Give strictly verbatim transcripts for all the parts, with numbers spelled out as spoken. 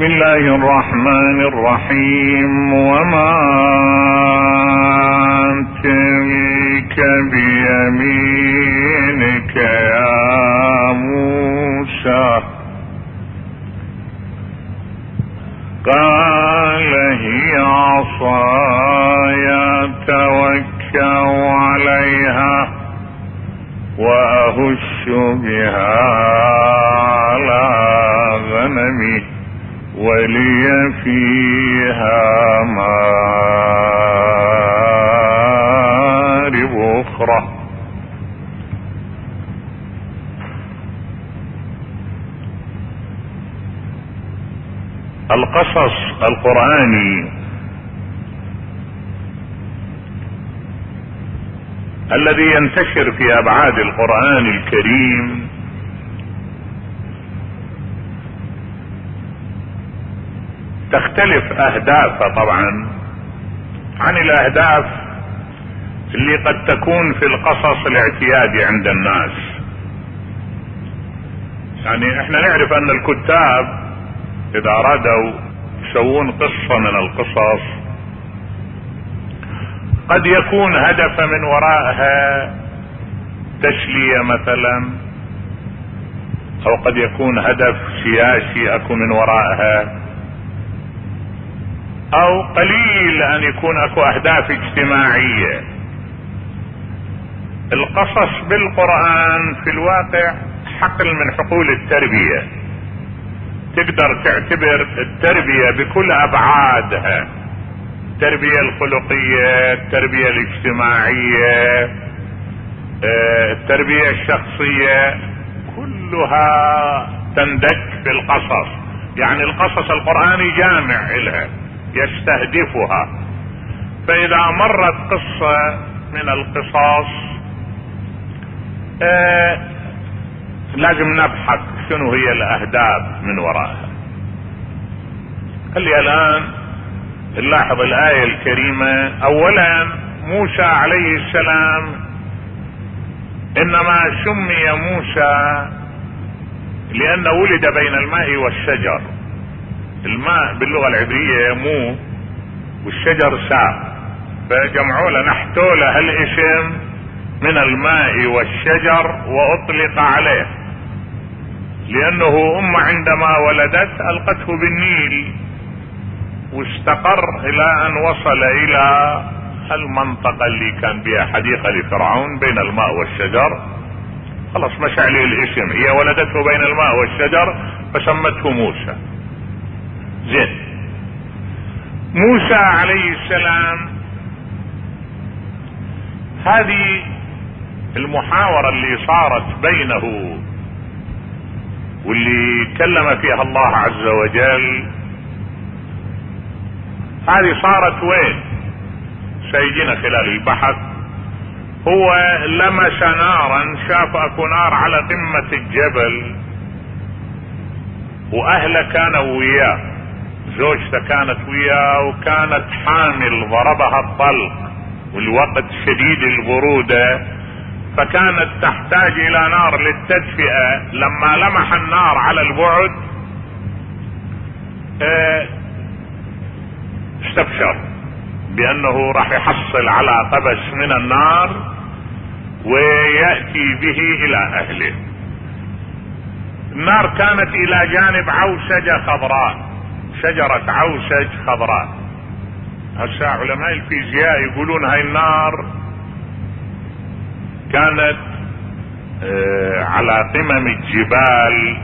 الله الرحمن الرحيم. وما تلك بيمينك يا موسى؟ قال هي عصاي أتوكأ عليها وأهش بها على غنمي ولي فيها مآرب أخرى. القصص القرآني الذي ينتشر في أبعاد القرآن الكريم تختلف أهدافها طبعا عن الأهداف اللي قد تكون في القصص الاعتيادي عند الناس. يعني احنا نعرف أن الكتاب إذا أرادوا يسوون قصة من القصص قد يكون هدف من وراءها تسلية مثلا، أو قد يكون هدف سياسي أكو من وراءها، أو قليل أن يكون أكو أهداف اجتماعية. القصص بالقرآن في الواقع حقل من حقول التربية، تقدر تعتبر التربية بكل أبعادها، التربية الخلقية، التربية الاجتماعية، التربية الشخصية، كلها تندك في القصص. يعني القصص القرآني جامع لها يستهدفها. فإذا مرت قصة من القصص آه لازم نبحث شنو هي الأهداف من وراءها. خلي الآن نلاحظ الآية الكريمة. أولا موسى عليه السلام إنما سمي موسى لأنه ولد بين الماء والشجر. الماء باللغة العبرية مو والشجر ساء، فجمعوا له نحتوا له الاسم من الماء والشجر وأطلق عليه، لأنه أم عندما ولدت ألقته بالنيل واستقر إلى أن وصل إلى المنطقة اللي كان بها حديقة لفرعون بين الماء والشجر. خلاص مشى عليه الاسم، هي ولدته بين الماء والشجر فسمته موسى. زين، موسى عليه السلام هذه المحاورة اللي صارت بينه واللي كلم فيها الله عز وجل، هذه صارت وين؟ سيجينا خلال البحث. هو لمس نارا، شاف اكو نار على قمة الجبل واهله كانوا وياه، زوجته كانت وياه وكانت حامل، ضربها الطلق والوقت شديد البرودة، فكانت تحتاج الى نار للتدفئة. لما لمح النار على البعد اه استبشر بانه راح يحصل على قبس من النار ويأتي به الى اهله. النار كانت الى جانب عوسجة خضراء، شجرة عوسج خضراء. هسه علماء الفيزياء يقولون هاي النار كانت آه على قمم الجبال.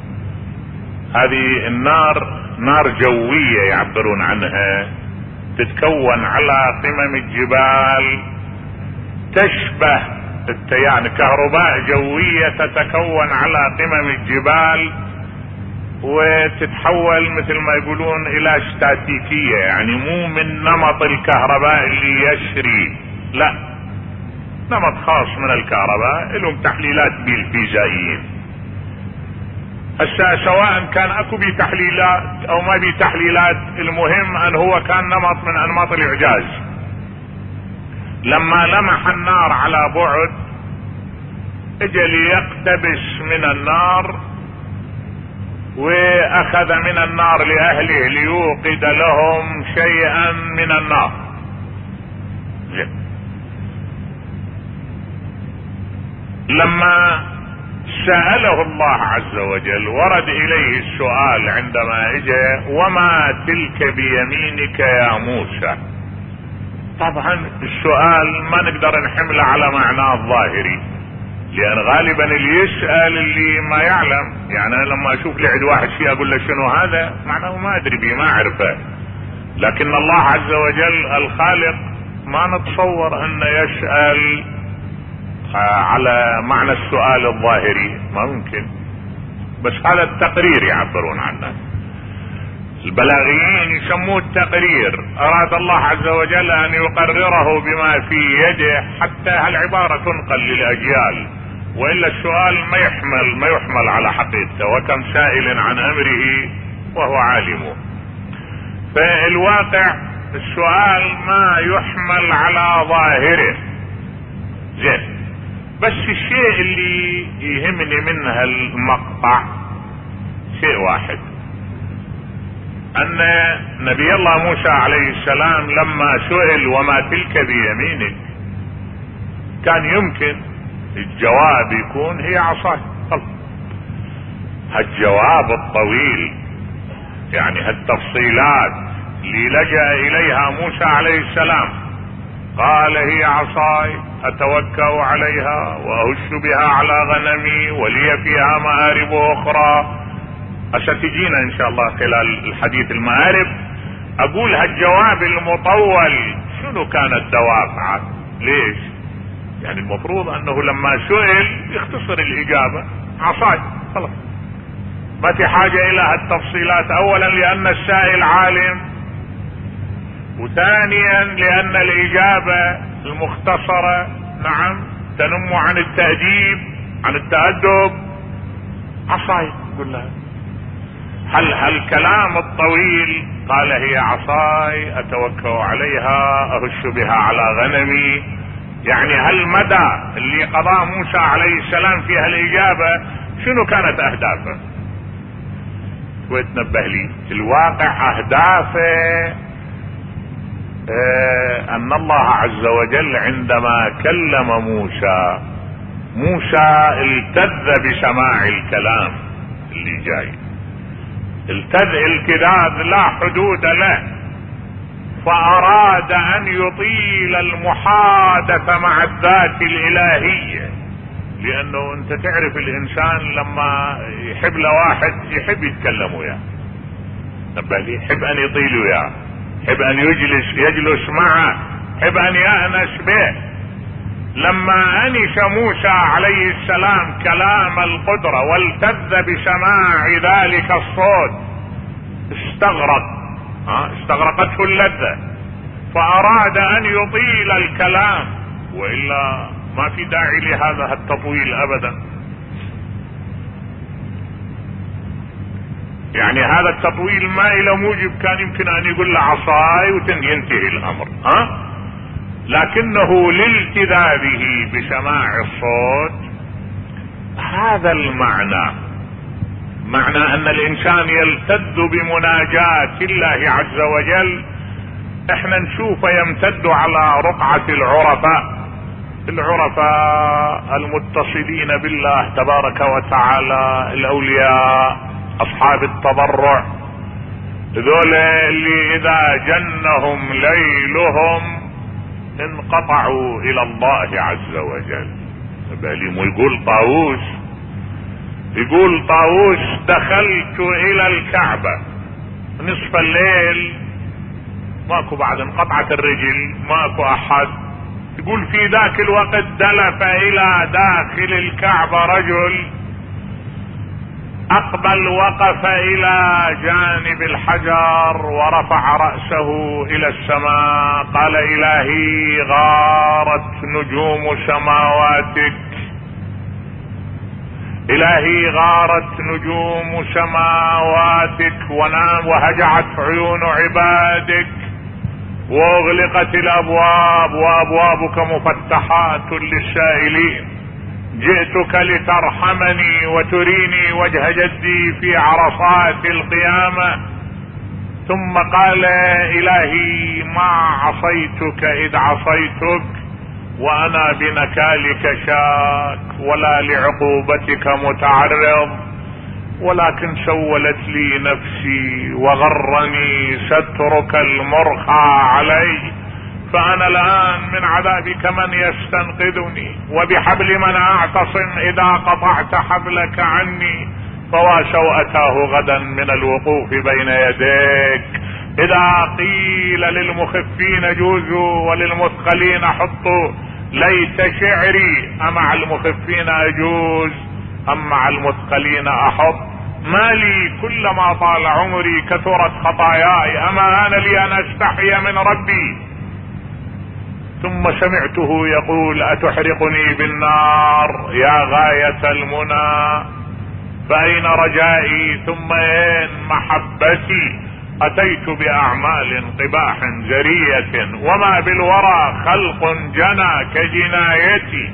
هذه النار نار جوية يعبرون عنها، تتكون على قمم الجبال، تشبه يعني كهرباء جوية تتكون على قمم الجبال وتتحول مثل ما يقولون الى استاتيكية، يعني مو من نمط الكهرباء اللي يسري، لا، نمط خاص من الكهرباء لهم تحليلات بالفيزيائيين. هسه سواء كان اكو بي تحليلات او ما بي تحليلات، المهم ان هو كان نمط من انماط الاعجاز. لما لمح النار على بعد اجى ليقتبس من النار واخذ من النار لاهله ليوقد لهم شيئا من النار. لما سأله الله عز وجل ورد اليه السؤال عندما اجى: وما تلك بيمينك يا موسى؟ طبعا السؤال ما نقدر نحمله على معناه الظاهري، لان غالبا اللي يسأل اللي ما يعلم. يعني انا لما اشوف لعد واحد شيء اقول له شنو هذا، معناه ما ادري بيه، ما اعرفه. لكن الله عز وجل الخالق ما نتصور انه يسأل على معنى السؤال الظاهري، ما ممكن. بس هذا التقرير يعبرون عنه، البلاغيين يسموه التقرير. اراد الله عز وجل ان يقرره بما في يده حتى هالعبارة تنقل للاجيال، والا السؤال ما يحمل ما يحمل على حقيقته، وكم سائل عن امره وهو عالمه. فالواقع السؤال ما يحمل على ظاهره. زين، بس الشيء اللي يهمني من هالمقطع شيء واحد، ان نبي الله موسى عليه السلام لما سئل وما تلك بيمينك، كان يمكن الجواب يكون هي عصاي. هالجواب الطويل، يعني هالتفصيلات اللي لجأ اليها موسى عليه السلام، قال: هي عصاي اتوكأ عليها واهش بها على غنمي ولي فيها مآرب اخرى. ستجينا ان شاء الله خلال الحديث المآرب. اقول هالجواب المطول شنو كانت دوافعه؟ ليش؟ يعني المفروض انه لما سئل يختصر الاجابة: عصاي، خلاص، ما في حاجة الى هالتفصيلات. اولا لان السائل عالم، وثانيا لان الاجابة المختصرة نعم تنم عن التأديب عن التأدب. عصاي، قل لها. هل هالكلام الطويل قال هي عصاي اتوكأ عليها اهش بها على غنمي، يعني هالمدى اللي قضاه موسى عليه السلام في هالاجابة شنو كانت اهدافه؟ ويتنبه لي في الواقع اهدافه اه ان الله عز وجل عندما كلم موسى، موسى التذ بسماع الكلام اللي جاي، التذ التذاذ لا حدود له، فاراد ان يطيل المحادثة مع الذات الالهية. لانه انت تعرف الانسان لما يحب لواحد يحب يتكلم وياه، نبالي، يحب ان يطيل وياه، يحب ان يجلس يجلس معه، يحب ان يأنس به. لما انس موسى عليه السلام كلام القدرة والتذ بسماع ذلك الصوت استغرق ها استغرقته اللذة، فاراد ان يطيل الكلام، والا ما في داعي لهذا التطويل ابدا. يعني هذا التطويل ما له موجب، كان يمكن ان يقول له عصاي وينتهي الامر، ها لكنه لالتذاذه بسماع الصوت. هذا المعنى، معنى ان الانسان يلتذ بمناجاة الله عز وجل، احنا نشوفه يمتد على رقعة العرفاء، العرفاء المتصلين بالله تبارك وتعالى، الاولياء، اصحاب التضرع، ذول اللي اذا جنهم ليلهم انقطعوا الى الله عز وجل. باليم يقول طاووس يقول طاووس دخلت الى الكعبة نصف الليل، ماكو بعد انقطعت الرجل، ماكو احد. يقول في ذاك الوقت دلف الى داخل الكعبة رجل، اقبل وقف الى جانب الحجر ورفع رأسه الى السماء، قال: الهي غارت نجوم سماواتك، الهي غارت نجوم سماواتك ونام وهجعت عيون عبادك واغلقت الابواب وابوابك مفتحات للسائلين. جئتك لترحمني وتريني وجه جدي في عرصات القيامة. ثم قال الهي ما عصيتك اذ عصيتك وانا بنكالك شاك ولا لعقوبتك متعرض، ولكن سولت لي نفسي وغرني سترك المرخى علي، فانا الان من عذابك من يستنقذني، وبحبل من اعتصم اذا قطعت حبلك عني، فوا سوءتاه غدا من الوقوف بين يديك. اذا قيل للمخفين جوزوا وللمثقلين حطوا، ليت شعري امع المخفين اجوز ام مع المثقلين احط، ما لي كلما طال عمري كثرت خطاياي، اما انا لي ان استحي من ربي. ثم سمعته يقول اتحرقني بالنار يا غاية المنى، فاين رجائي ثم اين محبتي، اتيت باعمال قباح جرية وما بالورى خلق جنى كجنايتي.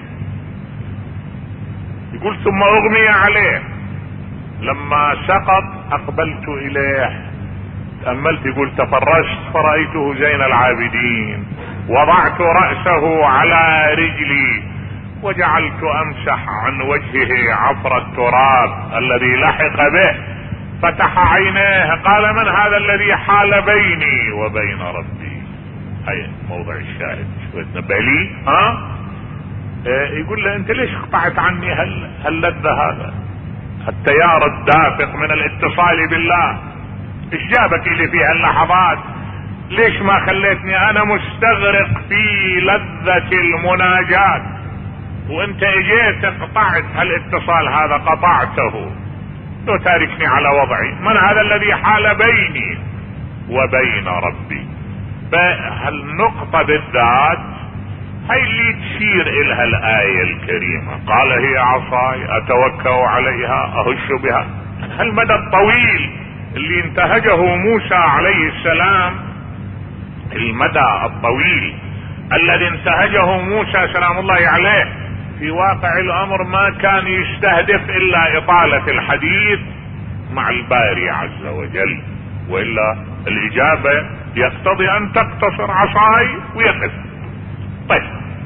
يقول ثم اغمي عليه، لما سقط اقبلت اليه تأملت، يقول تفرجت فرأيته زين العابدين، وضعت رأسه على رجلي وجعلت امسح عن وجهه عفر التراب الذي لحق به، فتح عينيه قال من هذا الذي حال بيني وبين ربي. هاي موضع الشاهد. شو تنبه لي ها إيه؟ يقول له انت ليش قطعت عني هل هاللذة هذا التيار الدافق من الاتصال بالله؟ ايش جابك لي في هاللحظات؟ ليش ما خليتني انا مستغرق في لذة المناجاة وانت اجيت قطعت هالاتصال هذا، قطعته لو تاركني على وضعي. من هذا الذي حال بيني وبين ربي؟ فهالنقطة بالذات هي اللي تشير الها الآية الكريمة. قال هي عصاي اتوكأ عليها اهش بها. هالمدى الطويل اللي انتهجه موسى عليه السلام، المدى الطويل الذي انتهجه موسى سلام الله عليه، في واقع الامر ما كان يستهدف الا اطالة الحديث مع الباري عز وجل، والا الاجابة يقتضي ان تقتصر عصاي ويقف. طيب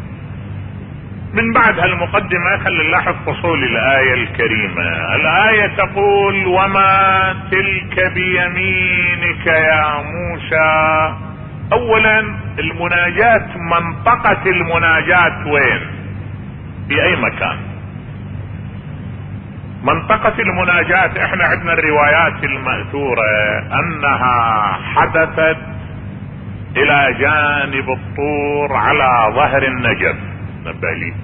من بعد هالمقدمة خلينا نلاحظ فصول الآية الكريمة. الآية تقول وما تلك بيمينك يا موسى. اولا المناجاة، منطقة المناجاة وين؟ في اي مكان؟ منطقة المناجاة احنا عندنا الروايات المأثورة انها حدثت الى جانب الطور على ظهر النجف. نبالي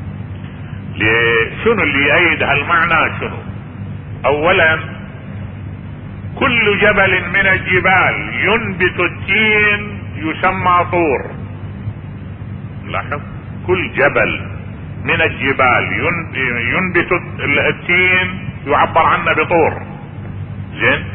شنو اللي يأيد هالمعنى؟ شنو؟ اولا كل جبل من الجبال ينبت التين يسمى طور. لاحظ كل جبل من الجبال ينبت التين يعبر عنه بطور. زين.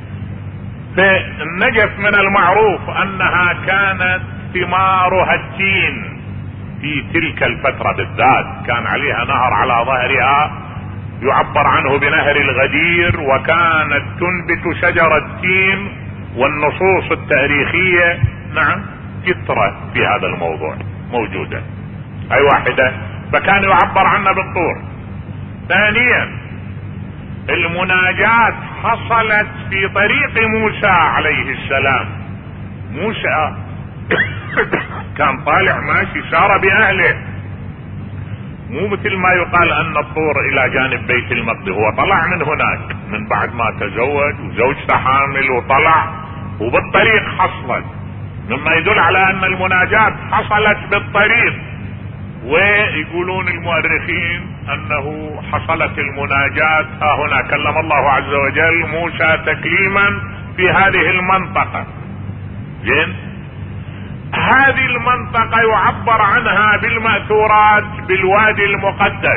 فالنجف من المعروف انها كانت ثمارها التين في تلك الفترة بالذات، كان عليها نهر على ظهرها يعبر عنه بنهر الغدير، وكانت تنبت شجر التين، والنصوص التاريخية نعم كثرة في هذا الموضوع موجودة. اي واحدة فكان يعبر عنه بالطور. ثانيا المناجاة حصلت في طريق موسى عليه السلام. موسى كان طالع ماشي سار باهله، مو مثل ما يقال ان الطور الى جانب بيت المقدس، هو طلع من هناك من بعد ما تزوج وزوجته حامل وطلع وبالطريق حصلت، مما يدل على ان المناجاة حصلت بالطريق. ويقولون المؤرخين انه حصلت المناجاة ها هنا، كلم الله عز وجل موسى تكليما في هذه المنطقة. زين. هذه المنطقة يعبر عنها بالمأثورات بالوادي المقدس.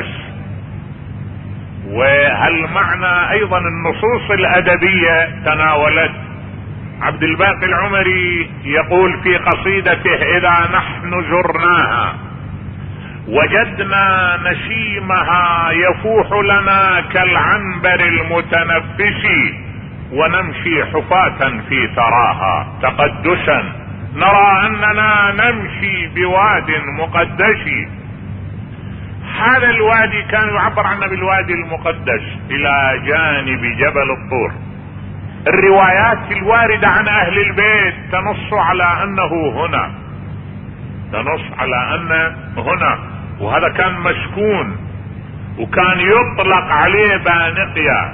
وهالمعنى ايضا النصوص الادبية تناولت. عبد الباقي العمري يقول في قصيدته اذا نحن زرناها وجدنا نسيمها يفوح لنا كالعنبر المتنفس، ونمشي حفاة في ثراها تقدسا، نرى اننا نمشي بواد مقدس. هذا الوادي كان يعبر عنه بالوادي المقدس الى جانب جبل الطور. الروايات الواردة عن اهل البيت تنص على انه هنا، تنص على انه هنا، وهذا كان مسكون وكان يطلق عليه بانقيا.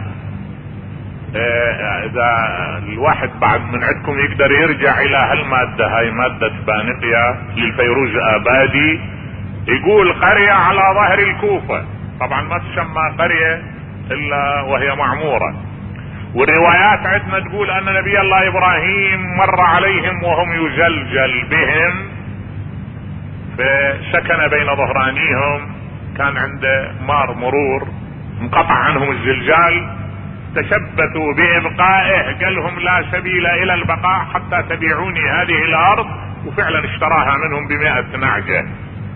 اذا الواحد بعد من عندكم يقدر يرجع الى هالمادة، هاي مادة بانقيا للفيروز آبادي، يقول قرية على ظهر الكوفة، طبعا ما تسمى قرية الا وهي معمورة. والروايات عندنا تقول ان نبي الله ابراهيم مر عليهم وهم يزلزل بهم، فسكن بين ظهرانيهم، كان عنده مار مرور، انقطع عنهم الزلزال، تشبثوا بإبقائه، قال لهم لا سبيل الى البقاء حتى تبيعوني هذه الارض، وفعلا اشتراها منهم بمئة نعجة.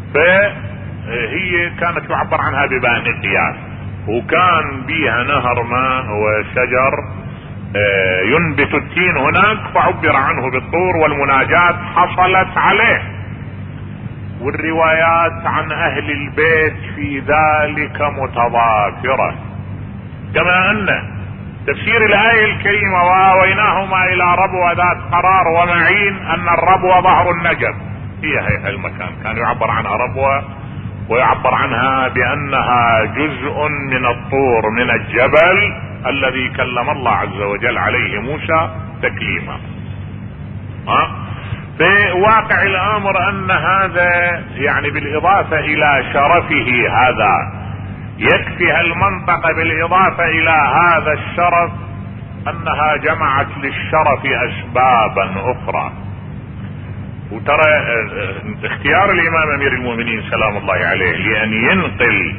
فهي كانت يعبر عنها ببانقيا، وكان بيها نهر ماء وشجر ينبت التين هناك، فعبر عنه بالطور، والمناجات حصلت عليه. والروايات عن اهل البيت في ذلك متضافرة، كما ان تفسير الآية الكريمة وآويناهما الى ربوة ذات قرار ومعين، ان الربوة ظهر النجف، هي هي المكان كان يعبر عنها ربوة، ويعبر عنها بانها جزء من الطور من الجبل الذي كلم الله عز وجل عليه موسى تكليما. ها في واقع الامر ان هذا يعني بالاضافة الى شرفه هذا، يكفي المنطقة بالاضافة الى هذا الشرف انها جمعت للشرف اسبابا اخرى. وترى اختيار الامام امير المؤمنين سلام الله عليه لان ينقل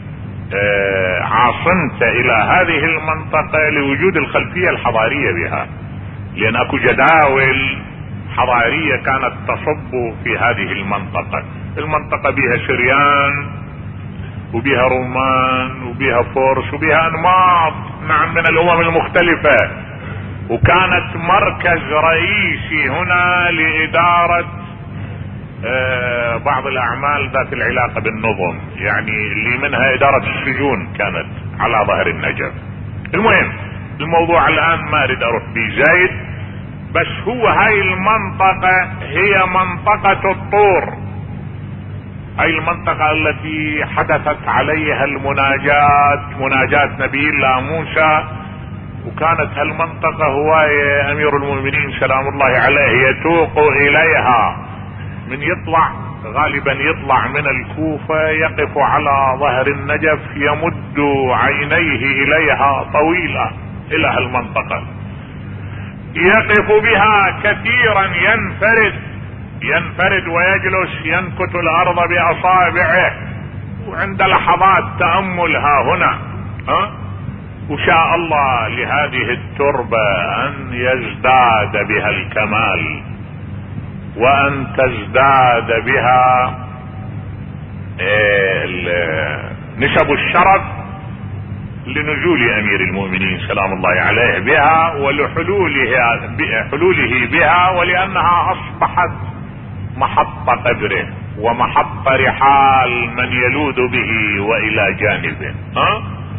عاصمته الى هذه المنطقة لوجود الخلفية الحضارية بها، لان اكو جداول حضارية كانت تصب في هذه المنطقة. المنطقة بها سريان وبها رومان وبها فرس وبها انماط نعم من الامم المختلفة، وكانت مركز رئيسي هنا لادارة آه بعض الاعمال ذات العلاقة بالنظم، يعني اللي منها ادارة السجون كانت على ظهر النجف. المهم الموضوع الان ما اريد اروح بيه زايد، بس هو هاي المنطقة هي منطقة الطور، هاي المنطقة التي حدثت عليها المناجات، مناجات نبي الله موسى. وكانت هالمنطقة هواية امير المؤمنين سلام الله عليه يتوق اليها، من يطلع غالبا يطلع من الكوفة يقف على ظهر النجف يمد عينيه اليها طويلة الى هالمنطقة، يقف بها كثيرا، ينفرد ينفرد ويجلس ينكت الارض باصابعه، وعند لحظات تأمل ها هنا ها وشاء الله لهذه التربة ان يزداد بها الكمال، وان تزداد بها نسب الشرف لنزول امير المؤمنين سلام الله عليه بها، ولحلوله حلوله بها، ولانها اصبحت محط قبره ومحط رحال من يلوذ به والى جانبه. ها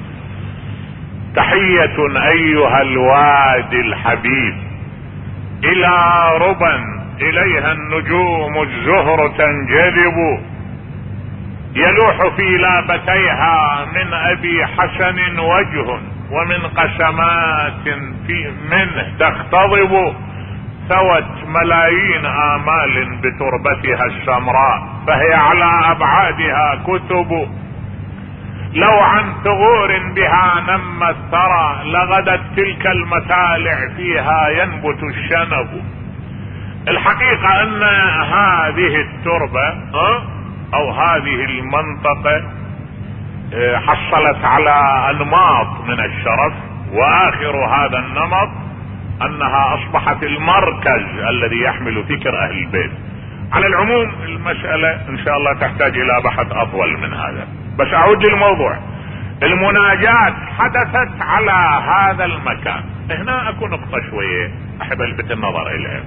تحية ايها الوادي الحبيب الى ربا اليها النجوم الزهر تنجذب، يلوح في لابتيها من ابي حسن وجه، ومن قسمات في منه تختضب، ثوت ملايين امال بتربتها السمراء، فهي على ابعادها كتب، لو عن ثغور بها نم الثرى، لغدت تلك المتالع فيها ينبت الشنب. الحقيقة ان هذه التربة او هذه المنطقة حصلت على انماط من الشرف، واخر هذا النمط انها اصبحت المركز الذي يحمل فكر اهل البيت. على العموم المسألة ان شاء الله تحتاج الى بحث اطول من هذا، بس اعود للموضوع. المناجاة حدثت على هذا المكان. هنا اكو نقطة شوية احب الفت النظر اليها.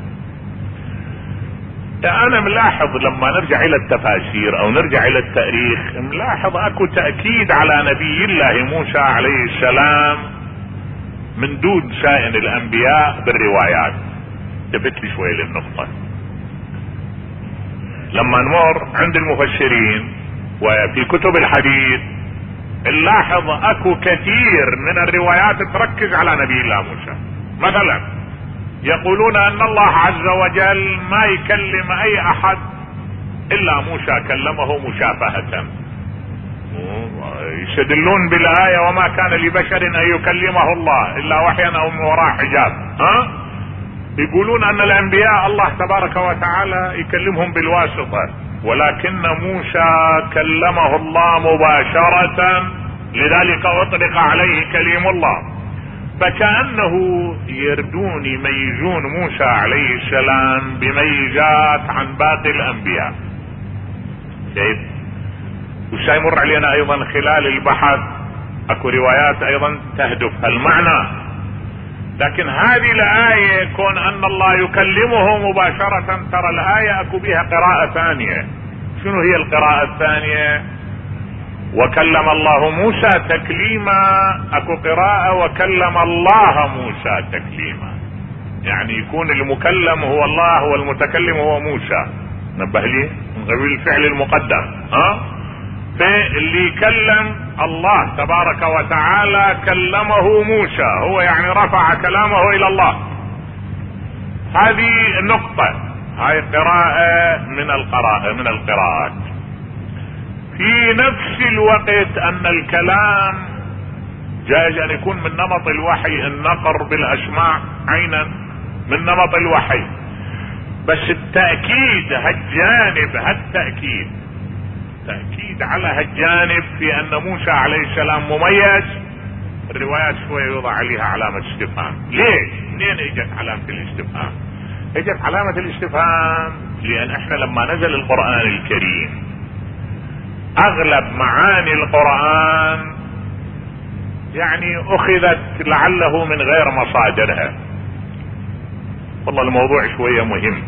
انا ملاحظ لما نرجع الى التفاسير او نرجع الى التاريخ، ملاحظ اكو تأكيد على نبي الله موسى عليه السلام من دون سائر الانبياء بالروايات. تبت لي شوية للنقطة. لما نمر عند المفسرين وفي كتب الحديث نلاحظ اكو كثير من الروايات تركز على نبي الله موسى. مثلا يقولون ان الله عز وجل ما يكلم اي احد الا موسى كلمه مشافهة. يستدلون بالاية وما كان لبشر ان يكلمه الله الا وحيا او من وراء حجاب. ها يقولون ان الانبياء الله تبارك وتعالى يكلمهم بالواسطة، ولكن موسى كلمه الله مباشرة، لذلك اطلق عليه كليم الله. فكأنه يردون يميزون موسى عليه السلام بميزات عن باقي الانبياء. كيف؟ وسيمر علينا ايضا خلال البحث اكو روايات ايضا تهدف المعنى. لكن هذه الآية كون ان الله يكلمه مباشرة، ترى الآية اكو بها قراءة ثانية. شنو هي القراءة الثانية؟ وكلم الله موسى تكليما. اكو قراءة وكلم الله موسى تكليما، يعني يكون المكلم هو الله والمتكلم هو موسى. نبه لي من قبيل الفعل المقدر. ها فاللي يكلم الله تبارك وتعالى كلمه موسى، هو يعني رفع كلامه الى الله. هذه النقطة، هاي قراءة من القراءة من القراءات. في نفس الوقت ان الكلام جائز ان يكون من نمط الوحي، النقر بالاسماع عينا من نمط الوحي، بس التأكيد هالجانب هالتأكيد تأكيد على هالجانب في ان موسى عليه السلام مميز. الروايات شوية يوضع عليها علامة استفهام. ليش؟ منين اجت علامة الاستفهام؟ اجت علامة الاستفهام لان احنا لما نزل القرآن الكريم اغلب معاني القرآن يعني اخذت لعله من غير مصادرها. والله الموضوع شوية مهم،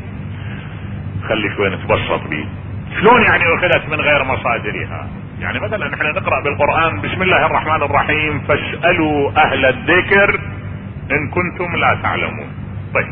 خلي شوية نتبسط به. شلون يعني اخذت من غير مصادرها؟ يعني مثلا احنا نقرأ بالقرآن بسم الله الرحمن الرحيم فاسألوا اهل الذكر ان كنتم لا تعلمون. طيب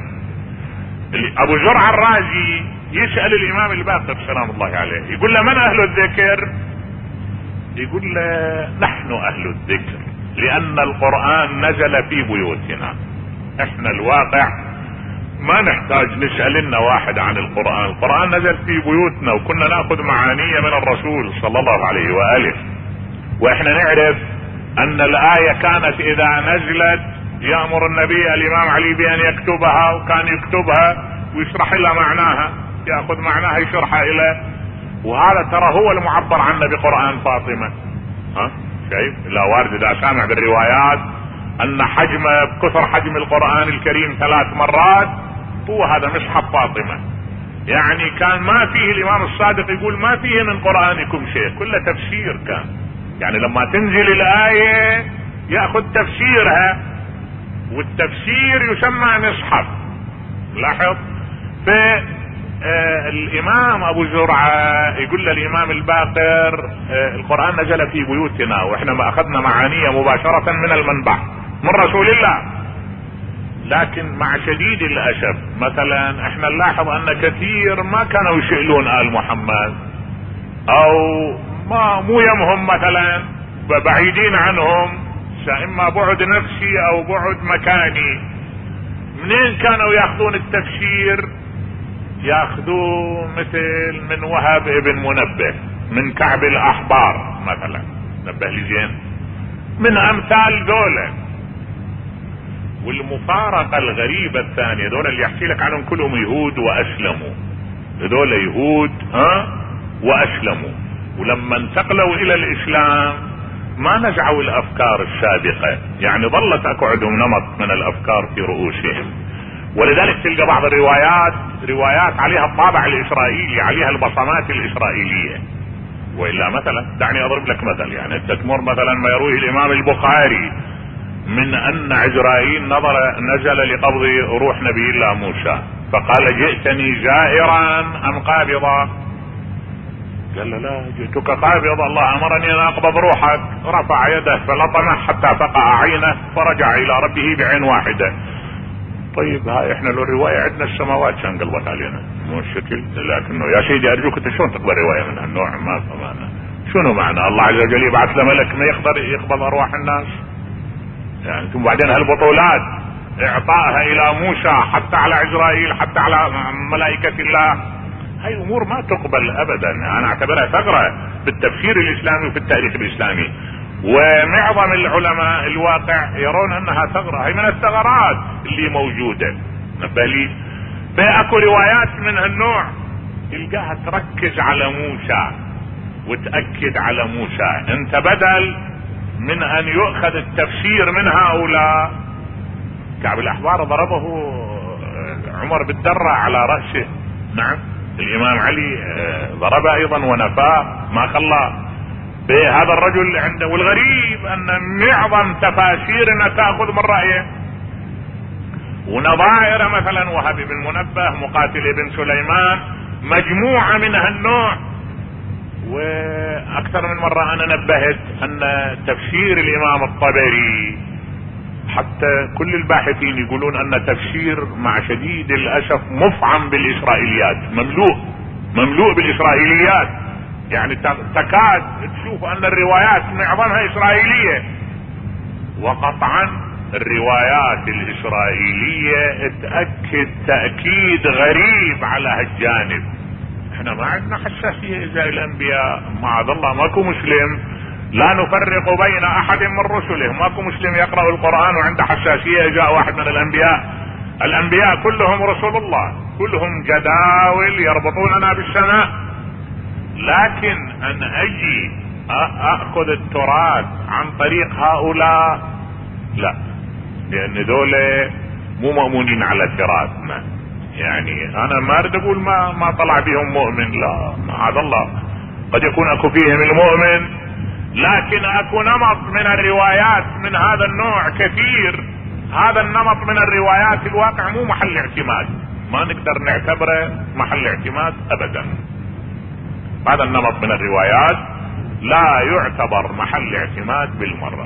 ابو زرع الرازي يسأل الامام الباقر سلام الله عليه، يقول له من اهل الذكر؟ يقول له نحن اهل الذكر، لان القرآن نزل في بيوتنا. احنا الواقع ما نحتاج نسأل لنا واحد عن القرآن، القرآن نزل في بيوتنا وكنا ناخذ معانيه من الرسول صلى الله عليه وآله. واحنا نعرف ان الآية كانت اذا نزلت يأمر النبي الامام علي بان يكتبها، وكان يكتبها ويشرح لها معناها، ياخذ معناها يشرحها اليه. وهذا ترى هو المعبر عنه بقرآن فاطمة. ها شايف؟ لا وارد اذا سامع بالروايات ان حجم بكثر حجم القرآن الكريم ثلاث مرات هو هذا مصحف فاطمة. يعني كان ما فيه الامام الصادق يقول ما فيه من قرآنكم شيء، كله تفسير كان. يعني لما تنزل الآية يأخذ تفسيرها، والتفسير يسمى مصحف. لاحظ؟ فالامام ابو زرعة يقول للامام الباقر القرآن نزل في بيوتنا واحنا ما اخذنا معانيه مباشرة من المنبع من رسول الله. لكن مع شديد الاسف مثلا احنا نلاحظ ان كثير ما كانوا يسألون آل محمد، او ما مو يمهم مثلا، بعيدين عنهم، اما بعد نفسي او بعد مكاني. منين كانوا ياخذون التفسير؟ ياخذوه مثل من وهب ابن منبه، من كعب الاحبار مثلا، نبه لي زين، من امثال دولة. والمفارقة الغريبة الثانية، دول اللي يحكي لك عنهم كلهم يهود واسلموا، هذول يهود ها واسلموا، ولما انتقلوا الى الاسلام ما نزعوا الافكار السابقة، يعني ظلت اكو عندهم نمط من الافكار في رؤوسهم. ولذلك تلقى بعض الروايات روايات عليها الطابع الاسرائيلي، عليها البصمات الاسرائيلية. والا مثلا دعني اضرب لك مثل، يعني انت تمر مثلا ما يرويه الامام البخاري من ان عزرائيل نظر نزل لقبض روح نبي الله موسى فقال جئتني جائرا ام قابضا؟ قال له لا، جئتك قابضا، الله امرني ان اقبض روحك. رفع يده فلطمه حتى فقع عينه فرجع الى ربه بعين واحده. طيب هاي احنا لو الرواية عندنا السماوات كان قلبت علينا مو الشكل، لكنه يا سيدي ارجوك انت شلون تقبل رواية من هالنوع؟ ما فهمنا شنو معنى الله عز وجل يبعث له ملك ما يقدر يقبض ارواح الناس؟ يعني ثم بعدين هالبطولات اعطائها الى موسى حتى على عزرائيل حتى على ملائكة الله، هاي امور ما تقبل ابدا. انا اعتبرها ثغرة بالتفسير الاسلامي وفي التاريخ الاسلامي، ومعظم العلماء الواقع يرون انها ثغرة. هي من الثغرات اللي موجودة. نبه لي فاكو روايات من هالنوع تلقاها تركز على موسى وتأكد على موسى. انت بدل من ان يؤخذ التفسير من هؤلاء، كعب الاحبار ضربه عمر بالدرة على رأسه، نعم الامام علي ضربه ايضا ونفاه ما خلى هذا الرجل عنده. والغريب ان معظم تفاسيرنا تأخذ من رأيه، ونظائر مثلا وهب بن منبه مقاتل بن سليمان مجموعة من هالنوع. واكثر من مرة انا نبهت ان تفسير الامام الطبري حتى كل الباحثين يقولون ان تفسير مع شديد الاسف مفعم بالاسرائيليات، مملوء مملوء بالاسرائيليات. يعني تكاد تشوف ان الروايات معظمها اسرائيلية، وقطعا الروايات الاسرائيلية تأكد تأكيد غريب على هالجانب. احنا ما عندنا حساسية ازاء الانبياء، معاذ الله ماكو مسلم لا نفرق بين احد من رسله، ماكو مسلم يقرأ القرآن وعنده حساسية ازاء واحد من الانبياء. الانبياء كلهم رسول الله، كلهم جداول يربطوننا بالسماء. لكن ان اجي اخذ التراث عن طريق هؤلاء لا، لان دولة مو مأمونين على تراثنا. يعني انا ما اريد اقول ما ما طلع بهم مؤمن، لا معاذ الله، قد يكون اكو فيهم المؤمن، لكن اكو نمط من الروايات من هذا النوع كثير. هذا النمط من الروايات الواقع مو محل اعتماد، ما نقدر نعتبره محل اعتماد ابدا. هذا النمط من الروايات لا يعتبر محل اعتماد بالمرة.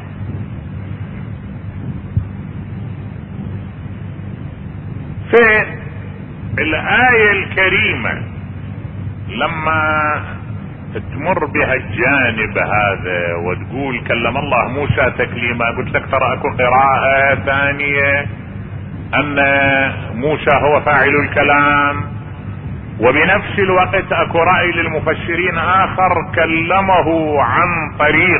في الآية الكريمة لما تمر بها الجانب هذا وتقول كلم الله موسى تكليما، قلت لك ترى اكو قراءة ثانية ان موسى هو فاعل الكلام، وبنفس الوقت اكو رأي للمفسرين اخر كلمه عن طريق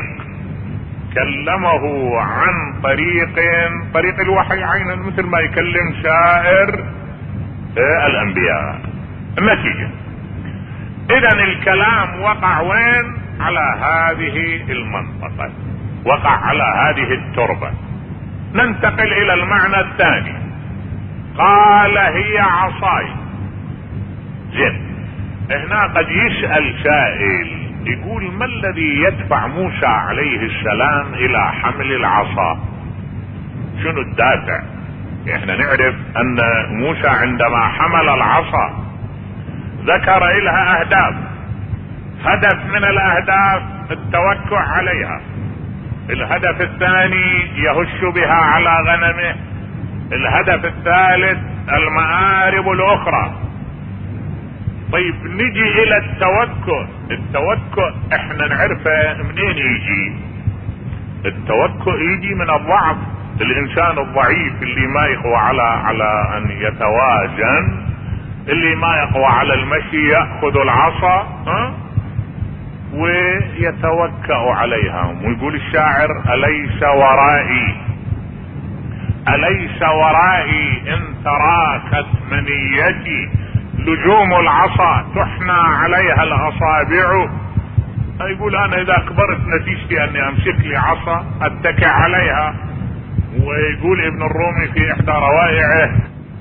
كلمه عن طريق طريق الوحي عينا، مثل ما يكلم سائر الانبياء. النتيجة اذا الكلام وقع وين؟ على هذه المنطقة، وقع على هذه التربة. ننتقل الى المعنى الثاني. قال هي عصاي. زين، هنا قد يسأل سائل يقول ما الذي يدفع موسى عليه السلام الى حمل العصا؟ شنو الدافع؟ احنا نعرف ان موسى عندما حمل العصا ذكر لها اهداف. هدف من الاهداف التوكع عليها، الهدف الثاني يهش بها على غنمه، الهدف الثالث المآرب الاخرى. طيب نجي الى التوكع. التوكع احنا نعرفه منين يجي؟ التوكع يجي من الضعف. الانسان الضعيف اللي ما يقوى على على ان يتوازن، اللي ما يقوى على المشي يأخذ العصا ها ويتوكأ عليها. ويقول الشاعر أليس ورائي أليس ورائي إن تراكت منيتي لجوم العصا تحنى عليها الأصابع. يقول أنا إذا كبرت نتيجتي أني أمسك لي عصا أتكئ عليها. ويقول ابن الرومي في إحدى روائعه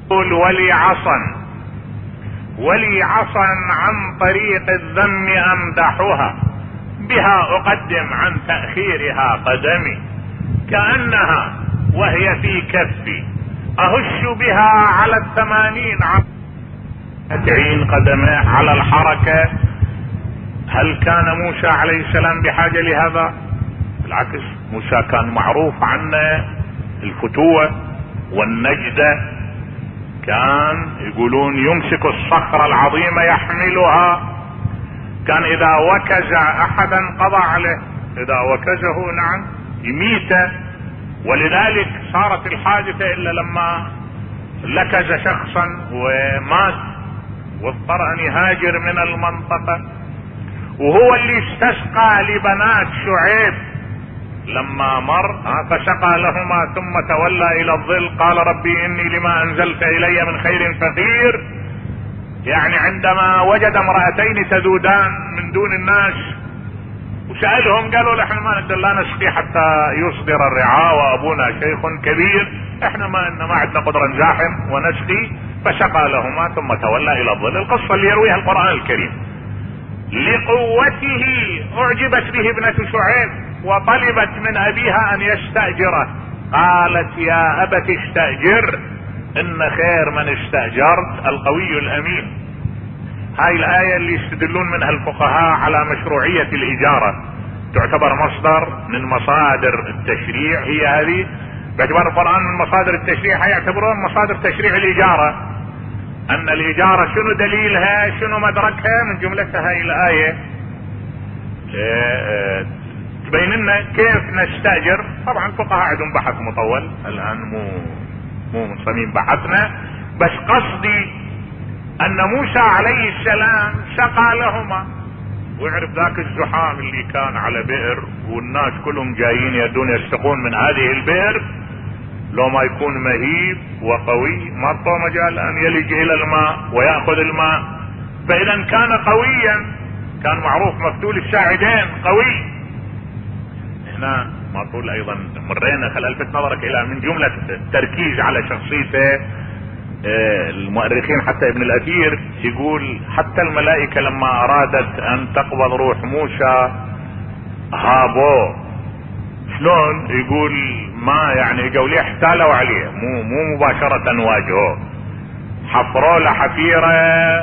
قل ولي عصا ولي عصا عن طريق الذم امدحها، بها اقدم عن تأخيرها قدمي، كأنها وهي في كفي اهش بها على الثمانين عام تعين قدمه على الحركة. هل كان موسى عليه السلام بحاجة لهذا؟ بالعكس، موسى كان معروف عنه الفتوة والنجدة، كان يقولون يمسك الصخرة العظيمة يحملها، كان اذا وكز احدا قضى عليه، اذا وكزه نعم يميته، ولذلك صارت الحادثة الا لما لكز شخصا ومات واضطر ان يهاجر من المنطقة. وهو اللي استسقى لبنات شعيب لما مر فسقى لهما ثم تولى الى الظل قال ربي اني لما انزلت الي من خير فقير. يعني عندما وجد امرأتين تذودان من دون الناس وسألهم قالوا له احنا ما نقدر لا نسقي حتى يصدر الرعاء وابونا شيخ كبير، احنا ما إن ما عندنا قدرة نزاحم ونسقي، فسقى لهما ثم تولى الى الظل. القصة اللي يرويها القرآن الكريم. لقوته اعجبت به ابنة شعيب وطلبت من ابيها ان يستأجره، قالت يا ابت استأجر ان خير من استأجرت القوي الامين. هاي الآية اللي يستدلون منها الفقهاء على مشروعية الإجارة، تعتبر مصدر من مصادر التشريع، هي هذه باعتبار القرآن من مصادر التشريع، يعتبرون مصادر تشريع الإجارة. أن الإجارة شنو دليلها شنو مدركها؟ من جملتها هاي الآية تبين لنا كيف نستأجر. طبعا الفقهاء عندهم بحث مطول الآن، مو مو من صميم بحثنا، بس قصدي ان موسى عليه السلام سقى لهما، ويعرف ذاك الزحام اللي كان على بئر والناس كلهم جايين يدون يستقون من هذه البئر، لو ما يكون مهيب وقوي ما طو مجال ان يلج الى الماء ويأخذ الماء. فاذا كان قويا، كان معروف مفتول الساعدين قوي. هنا ما طول ايضا مرينا، خل الفت نظرك الى من جملة التركيز على شخصيته المؤرخين. حتى ابن الاثير يقول حتى الملائكة لما ارادت ان تقبض روح موسى هابوا، شلون؟ يقول ما يعني قولي احتالوا عليه، مو مو مباشرة واجهوه، حفروا له حفيرة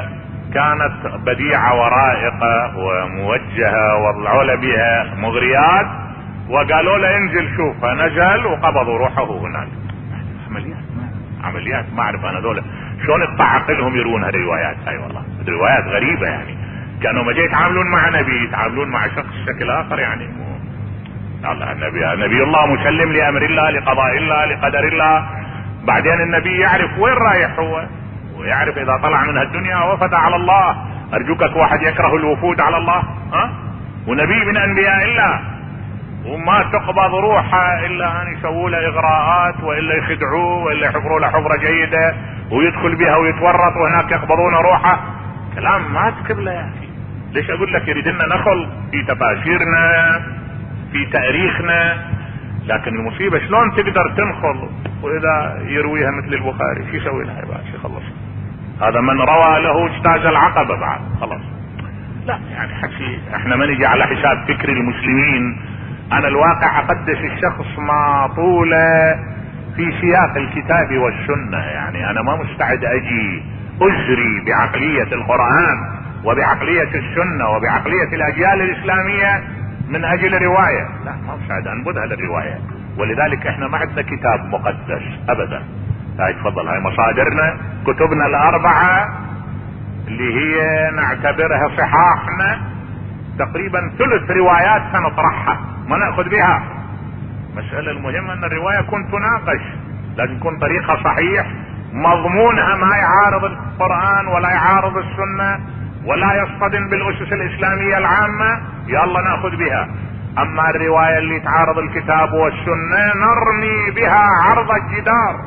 كانت بديعة ورائقة وموجهة وضعوا له بها مغريات وقالوا له انزل شوف، فنزل وقبضوا روحه هناك. عمليات عمليات ما اعرف انا دولة شلون يقطع عقلهم يروون هالروايات هاي، والله روايات غريبة، يعني كانوا ما جاي يتعاملون مع نبي يتعاملون مع شخص شكل اخر. يعني مو الله النبي نبي الله مسلم لامر الله لقضاء الله لقدر الله. بعدين النبي يعرف وين رايح هو، ويعرف اذا طلع من هالدنيا وفد على الله. ارجوك واحد يكره الوفود على الله؟ ها ونبي من انبياء الله وما تقبض روحه الا ان يسووا له اغراءات والا يخدعوه والا يحفروا له حفره جيده ويدخل بها ويتورط وهناك يقبضون روحه. كلام ما تقبله يا اخي. ليش اقول لك يريدنا نخل في تفاسيرنا في تاريخنا، لكن المصيبه شلون تقدر تنخل واذا يرويها مثل البخاري شو يسوي لها يا شي؟ خلص هذا من روى له اجتاز العقبه بعد خلاص. لا يعني حكي احنا ما نجي على حساب فكر المسلمين. انا الواقع اقدس الشخص ما طوله في سياق الكتاب والسنة. يعني انا ما مستعد اجي اجري بعقلية القرآن وبعقلية السنة وبعقلية الاجيال الاسلامية من اجل رواية. لا ما مستعد انبذها للرواية. ولذلك احنا ما عندنا كتاب مقدس ابدا. هاي تفضل هاي مصادرنا كتبنا الاربعة اللي هي نعتبرها صحاحنا، تقريبا ثلث روايات سنطرحها ما نأخذ بها. مسألة المهمة ان الرواية كنت تناقش، لازم يكون طريقة صحيح، مضمونها ما يعارض القرآن ولا يعارض السنة ولا يصطدم بالأسس الإسلامية العامة، يلا نأخذ بها. اما الرواية اللي تعارض الكتاب والسنة نرمي بها عرض الجدار.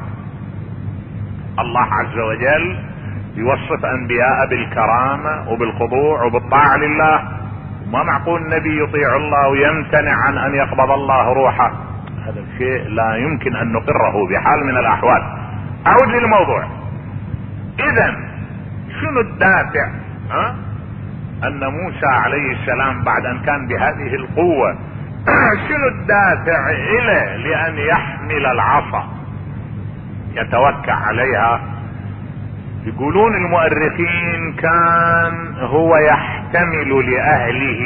الله عز وجل يوصف انبياء بالكرامة وبالخضوع وبالطاعة لله. ما معقول نبي يطيع الله ويمتنع عن ان يقبض الله روحه. هذا الشيء لا يمكن ان نقره بحال من الاحوال. اعود للموضوع. اذا شنو الدافع؟ ها؟ ان موسى عليه السلام بعد ان كان بهذه القوة شنو الدافع له لان يحمل العصا يتوكع عليها؟ يقولون المؤرخين كان هو يحتمل لأهله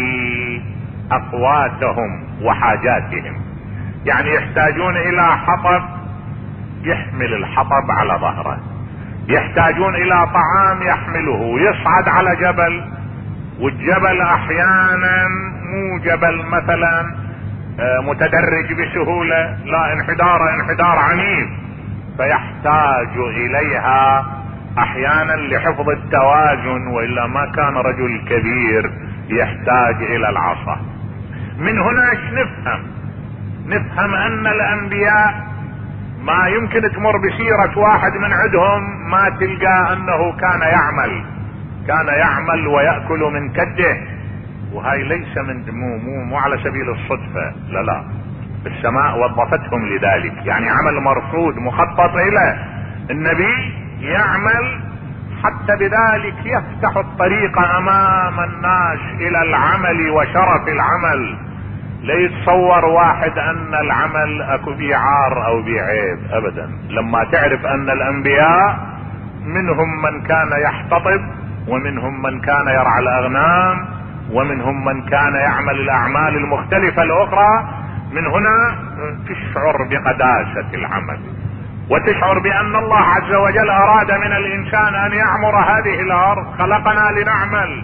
أقواتهم وحاجاتهم، يعني يحتاجون إلى حطب يحمل الحطب على ظهره، يحتاجون إلى طعام يحمله، يصعد على جبل، والجبل أحيانا مو جبل مثلا متدرج بسهولة، لا، انحدار انحدار عنيف، فيحتاج إليها احيانا لحفظ التوازن، والا ما كان رجل كبير يحتاج الى العصا. من هنا ايش نفهم؟ نفهم ان الانبياء ما يمكن تمر بسيرة واحد من عندهم ما تلقى انه كان يعمل كان يعمل ويأكل من كده، وهاي ليس من مو, مو, مو على سبيل الصدفة، لا لا، السماء وظفتهم لذلك، يعني عمل مرصود مخطط له. النبي يعمل حتى بذلك يفتح الطريق امام الناس الى العمل وشرف العمل. لا يتصور واحد ان العمل اكو بيه عار او بيه عيب ابدا، لما تعرف ان الانبياء منهم من كان يحتطب، ومنهم من كان يرعى الاغنام، ومنهم من كان يعمل الاعمال المختلفة الاخرى، من هنا تشعر بقداسة العمل، وتشعر بان الله عز وجل اراد من الانسان ان يعمر هذه الارض. خلقنا لنعمل،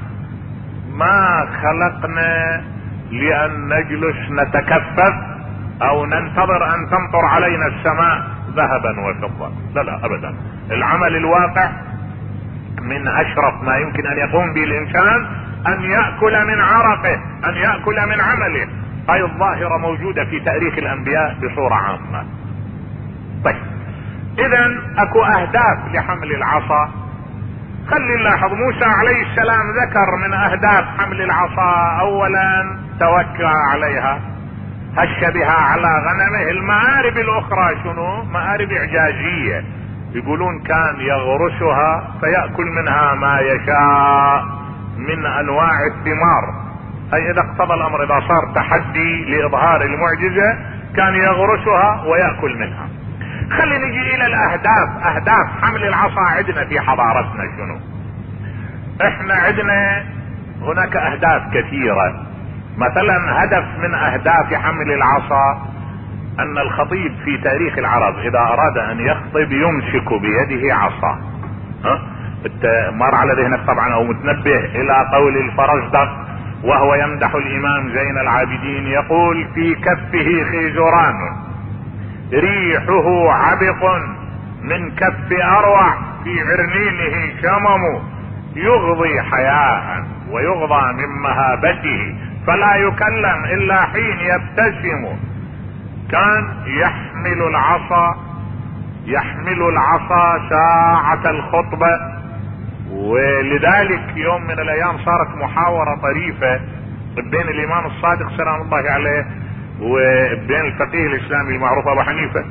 ما خلقنا لان نجلس نتكفف او ننتظر ان تمطر علينا السماء ذهبا وفضة، لا لا ابدا. العمل الواقع من اشرف ما يمكن ان يقوم به الانسان ان يأكل من عرقه، ان يأكل من عمله. هاي الظاهرة موجودة في تاريخ الانبياء بصورة عامة. طيب اذا اكو اهداف لحمل العصا. خلي نلاحظ موسى عليه السلام ذكر من اهداف حمل العصا اولا توكل عليها، هش بها على غنمه. المآرب الاخرى شنو؟ مآرب اعجازية، يقولون كان يغرسها فيأكل منها ما يشاء من انواع الثمار. اي اذا اقتضى الامر، اذا صار تحدي لاظهار المعجزة كان يغرسها ويأكل منها. خلي نجي الى الاهداف. اهداف حمل العصا عندنا في حضارتنا شنو؟ احنا عندنا هناك اهداف كثيرة. مثلا هدف من اهداف حمل العصا ان الخطيب في تاريخ العرب اذا اراد ان يخطب يمسك بيده عصا. ها؟ مر على ذهنك طبعا او متنبه الى قول الفرزدق وهو يمدح الامام زين العابدين، يقول في كفه خيزران ريحه عبق من كف اروع، في عرنينه شمم يغضي حياء ويغضى من مهابته، فلا يكلم الا حين يبتسم. كان يحمل العصا يحمل العصا ساعة الخطبة. ولذلك يوم من الايام صارت محاورة طريفة بين الامام الصادق سلام الله عليه وبين الفقيه الاسلامي المعروف ابو حنيفة.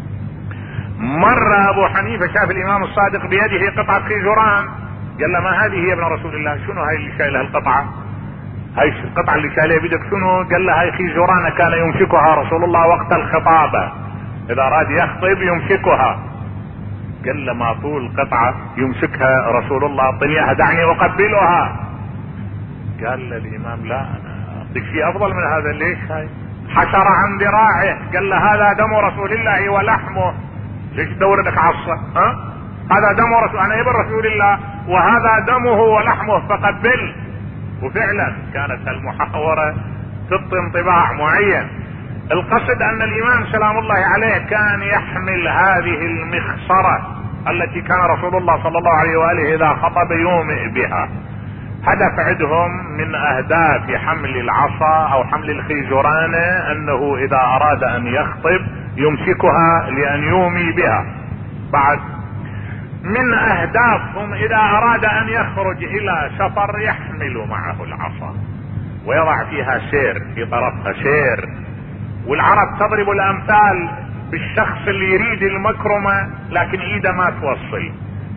مر ابو حنيفة شاف الامام الصادق بيده قطعة خيزران، قال له ما هذه يا ابن رسول الله؟ شنو هاي اللي شايلها القطعة؟ هاي القطعة اللي شايلها بيدك شنو؟ قال له هاي خيزران كان يمسكها رسول الله وقت الخطابة، اذا اراد يخطب يمسكها. قال له ما طول قطعة يمسكها رسول الله؟ اعطني دعني اقبلها. قال له الامام لا، انا اعطيك شيء افضل من هذا. ليش؟ هاي حشر عن ذراعه، قال له هذا دم رسول الله ولحمه، ليش تدور لك عصا؟ ها؟ هذا دم رسول، انا ابن رسول الله وهذا دمه ولحمه فقبل. وفعلا كانت المحاورة تعطي انطباع معين. القصد ان الامام سلام الله عليه كان يحمل هذه المخصرة التي كان رسول الله صلى الله عليه وآله اذا خطب يومئ بها. هدف عندهم من اهداف حمل العصا او حمل الخيزران انه اذا اراد ان يخطب يمسكها لان يومي بها. بعد من اهدافهم اذا اراد ان يخرج الى سفر يحمل معه العصا ويضع فيها سير، في طرفها سير. والعرب تضرب الامثال بالشخص اللي يريد المكرمة لكن ايده ما توصل،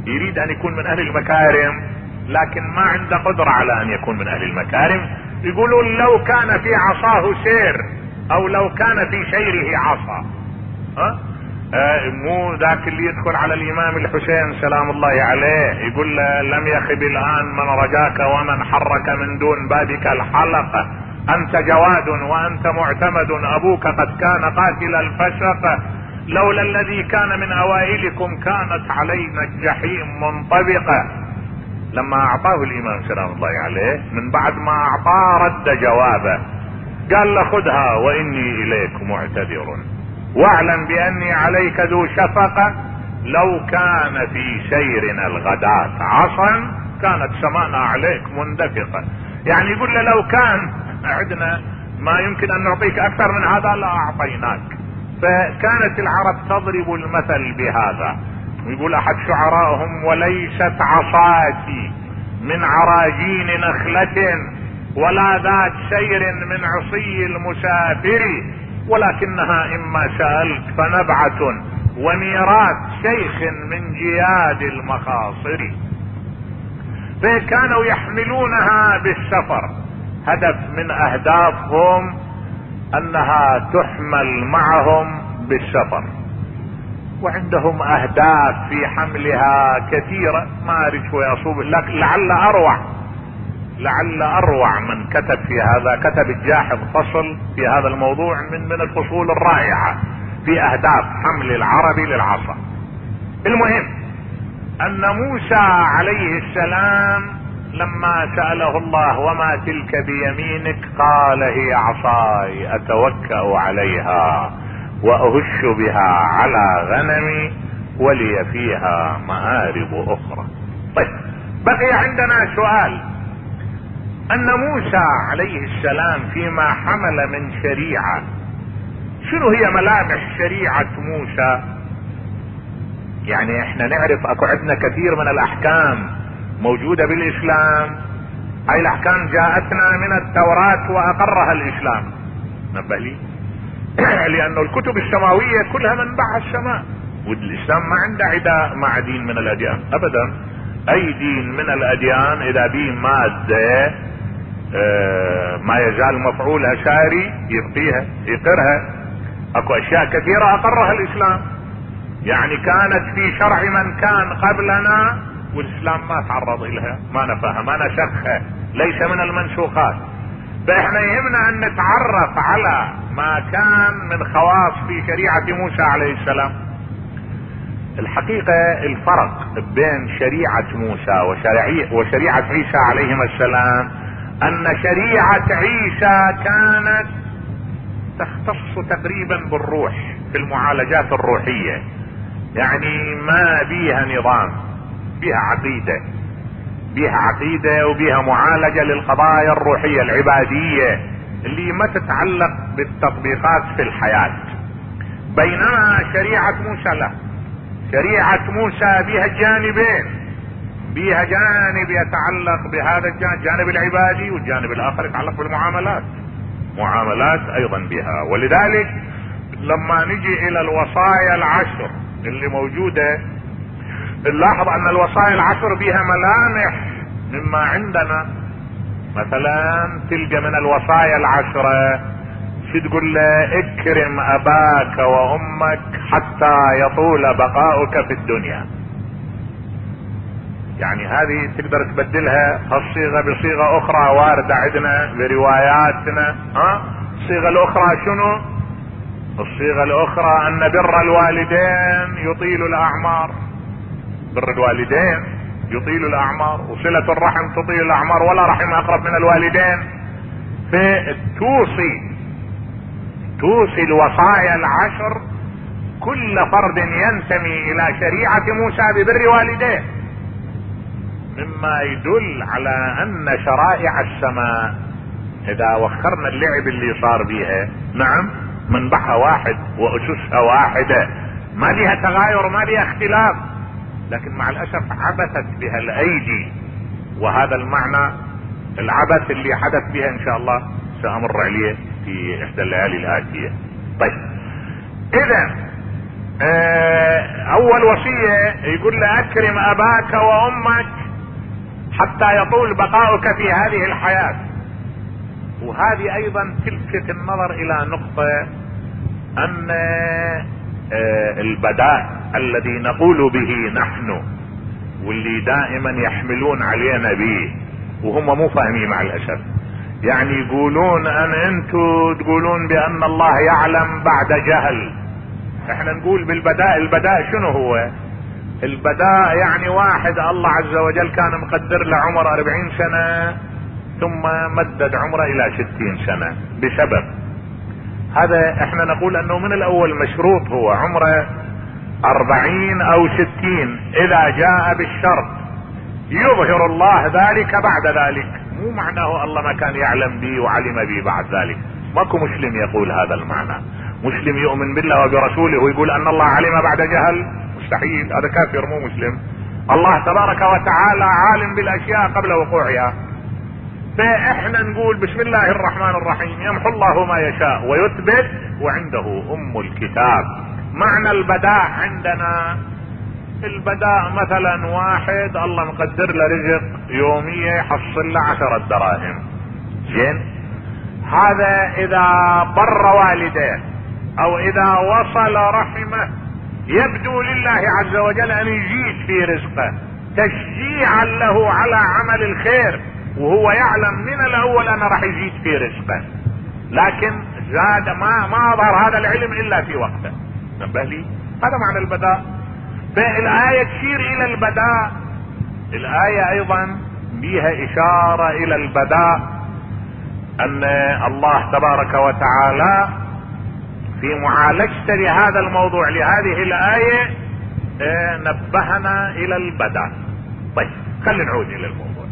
يريد ان يكون من اهل المكارم لكن ما عنده قدرة على ان يكون من اهل المكارم. يقولون لو كان في عصاه سير او لو كان في شيره عصا. ها آه مو ذاك اللي يدخل على الامام الحسين سلام الله عليه يقول له لم يخب الان من رجاك ومن حرك من دون بابك الحلقة، انت جواد وانت معتمد، ابوك قد كان قاتل الفشق، لولا الذي كان من اوائلكم كانت علينا الجحيم منطبقة. لما اعطاه الامام سلام الله عليه من بعد ما اعطاه رد جوابه قال له خذها واني اليك معتذر واعلم باني عليك ذو شفقة، لو كان في سيرنا الغداة عصا كانت سمانا عليك مندفقة. يعني يقول له لو كان عندنا ما يمكن ان نعطيك اكثر من هذا لا اعطيناك. فكانت العرب تضرب المثل بهذا. ويقول احد شعرائهم وليست عصاتي من عراجين نخلة ولا ذات سير من عصي المسافر، ولكنها اما سألت فنبعة وميراث شيخ من جياد المخاصر. فكانوا يحملونها بالسفر، هدف من اهدافهم انها تحمل معهم بالسفر، وعندهم اهداف في حملها كثيرة ما اريد شوي اصوب لك. لعل اروع لعل اروع من كتب في هذا كتب الجاحظ فصل في هذا الموضوع من من الفصول الرائعة في اهداف حمل العرب للعصا. المهم ان موسى عليه السلام لما سأله الله وما تلك بيمينك قال هي عصاي اتوكأ عليها واهش بها على غنمي ولي فيها مآرب اخرى. طيب بقي عندنا سؤال، ان موسى عليه السلام فيما حمل من شريعة شنو هي ملامح شريعة موسى؟ يعني احنا نعرف اكو عندنا كثير من الاحكام موجودة بالاسلام، هاي الاحكام جاءتنا من التوراة واقرها الاسلام. نبه لي لانه الكتب السماوية كلها منبعها السماء، والاسلام ما عنده عداء مع دين من الاديان ابدا. اي دين من الاديان اذا به مادة اه ما يزال مفعولها ساري يبقيها يقرها. اكو اشياء كثيرة اقرها الاسلام، يعني كانت في شرع من كان قبلنا والاسلام ما تعرض الها ما نفاها ما نسخها، ليس من المنسوخات. فاحنا يهمنا ان نتعرف على ما كان من خواص في شريعة موسى عليه السلام. الحقيقة الفرق بين شريعة موسى وشريعة عيسى عليهما السلام ان شريعة عيسى كانت تختص تقريبا بالروح في المعالجات الروحية، يعني ما بيها نظام، بيها عقيدة بيها عقيدة وبيها معالجة للقضايا الروحية العبادية اللي ما تتعلق بالتطبيقات في الحياة. بينما شريعة موسى لا، شريعة موسى بيها جانبين، بيها جانب يتعلق بهذا الجانب العبادي والجانب الاخر يتعلق بالمعاملات، معاملات ايضا بها. ولذلك لما نجي الى الوصايا العشر اللي موجودة نلاحظ ان الوصايا العشر بها ملامح مما عندنا. مثلا تلقى من الوصايا العشرة شو تقول له اكرم اباك وامك حتى يطول بقاؤك في الدنيا. يعني هذه تقدر تبدلها هالصيغة بصيغة اخرى واردة عندنا برواياتنا. ها الصيغة الاخرى شنو؟ الصيغة الاخرى ان بر الوالدين يطيل الاعمار، بر الوالدين يطيل الاعمار، وصلة الرحم تطيل الاعمار، ولا رحم اقرب من الوالدين. فتوصي توصي الوصايا العشر كل فرد ينتمي الى شريعة موسى ببر والديه، مما يدل على ان شرائع السماء اذا وخرنا اللعب اللي صار بيها، نعم منبعها واحد واسسها واحدة، ما لها تغاير ما لها اختلاف، لكن مع الاسف عبثت بها الايدي، وهذا المعنى العبث اللي حدث بها ان شاء الله سامر عليه في احدى الليالي الاتية. طيب اذا اول وصية يقول له اكرم اباك وامك حتى يطول بقاؤك في هذه الحياة. وهذه ايضا تلفت النظر الى نقطة، ان البداء الذي نقول به نحن واللي دائما يحملون علينا به وهم مو فاهمين مع الاسف، يعني يقولون ان انتم تقولون بان الله يعلم بعد جهل. احنا نقول بالبداء، البداء شنو هو؟ البداء يعني واحد الله عز وجل كان مقدر له عمر أربعين سنة ثم مدد عمره الى ستين سنة بسبب هذا. احنا نقول انه من الاول مشروط هو عمره أربعين او ستين، اذا جاء بالشرط يظهر الله ذلك بعد ذلك. مو معناه الله ما كان يعلم به وعلم به بعد ذلك. ماكو مسلم يقول هذا المعنى. مسلم يؤمن بالله وبرسوله ويقول ان الله علم بعد جهل؟ مستحيل، هذا كافر مو مسلم. الله تبارك وتعالى عالم بالاشياء قبل وقوعها. فاحنا نقول بسم الله الرحمن الرحيم، يمحو الله ما يشاء ويثبت وعنده ام الكتاب. معنى البداء عندنا، البداء مثلا واحد الله مقدر له رزق يومية يحصل له عشرة دراهم، زين، هذا اذا بر والديه او اذا وصل رحمه يبدو لله عز وجل ان يزيد في رزقه تشجيعا له على عمل الخير، وهو يعلم من الاول انه راح يزيد في رزقه، لكن زاد ما ما ظهر هذا العلم الا في وقته. نبه لي، هذا معنى البداء. فالآية تشير الى البداء. الآية ايضا بها اشارة الى البداء، ان الله تبارك وتعالى في معالجته لهذا الموضوع لهذه الآية نبهنا الى البداء. طيب خلينا نعود الى الموضوع.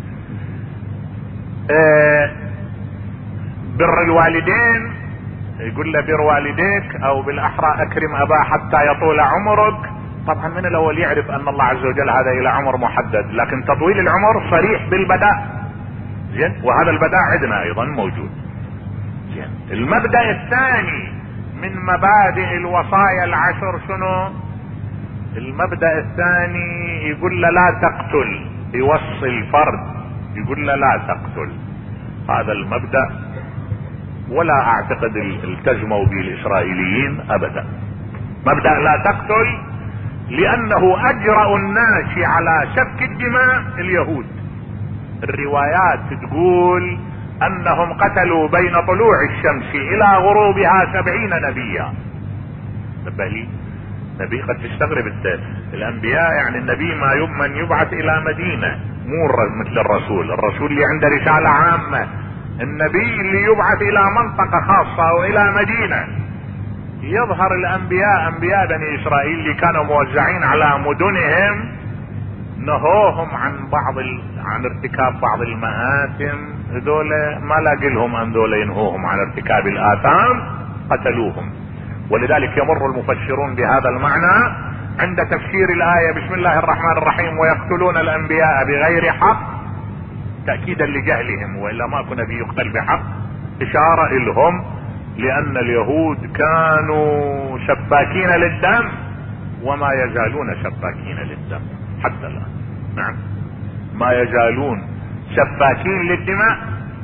بر الوالدين، يقول له بر والديك او بالاحرى اكرم اباه حتى يطول عمرك. طبعا من الاول يعرف ان الله عز وجل هذا الى عمر محدد، لكن تطويل العمر صريح بالبداء، زين، وهذا البداء عندنا ايضا موجود، زين. المبدأ الثاني من مبادئ الوصايا العشر شنو؟ المبدأ الثاني يقول له لا تقتل، يوصي الفرد يقول له لا تقتل. هذا المبدأ ولا اعتقد التزموا به الاسرائيليين ابدا. مبدأ لا تقتل لانه اجرأ الناس على سفك الدماء اليهود. الروايات تقول انهم قتلوا بين طلوع الشمس الى غروبها سبعين نبيا. نبهلي نبي قد تستغرب انت، الانبياء يعني النبي ما يؤمن يبعث الى مدينة، مو مثل الرسول. الرسول اللي عنده رسالة عامة، النبي اللي يبعث الى منطقة خاصة والى مدينة. يظهر الانبياء انبياء بني اسرائيل اللي كانوا موزعين على مدنهم نهوهم عن بعض ال... عن ارتكاب بعض المآثم. هذول ما لاقي لهم ان ذول ينهوهم عن ارتكاب الاثام، قتلوهم. ولذلك يمر المفسرون بهذا المعنى عند تفسير الآية بسم الله الرحمن الرحيم ويقتلون الانبياء بغير حق، تأكيدا لجهلهم، وإلا ما كنا نبي يقتل بحق، إشارة إلهم، لأن اليهود كانوا سباكين للدم وما يزالون سباكين للدم حتى الآن. نعم، ما يزالون سباكين للدماء.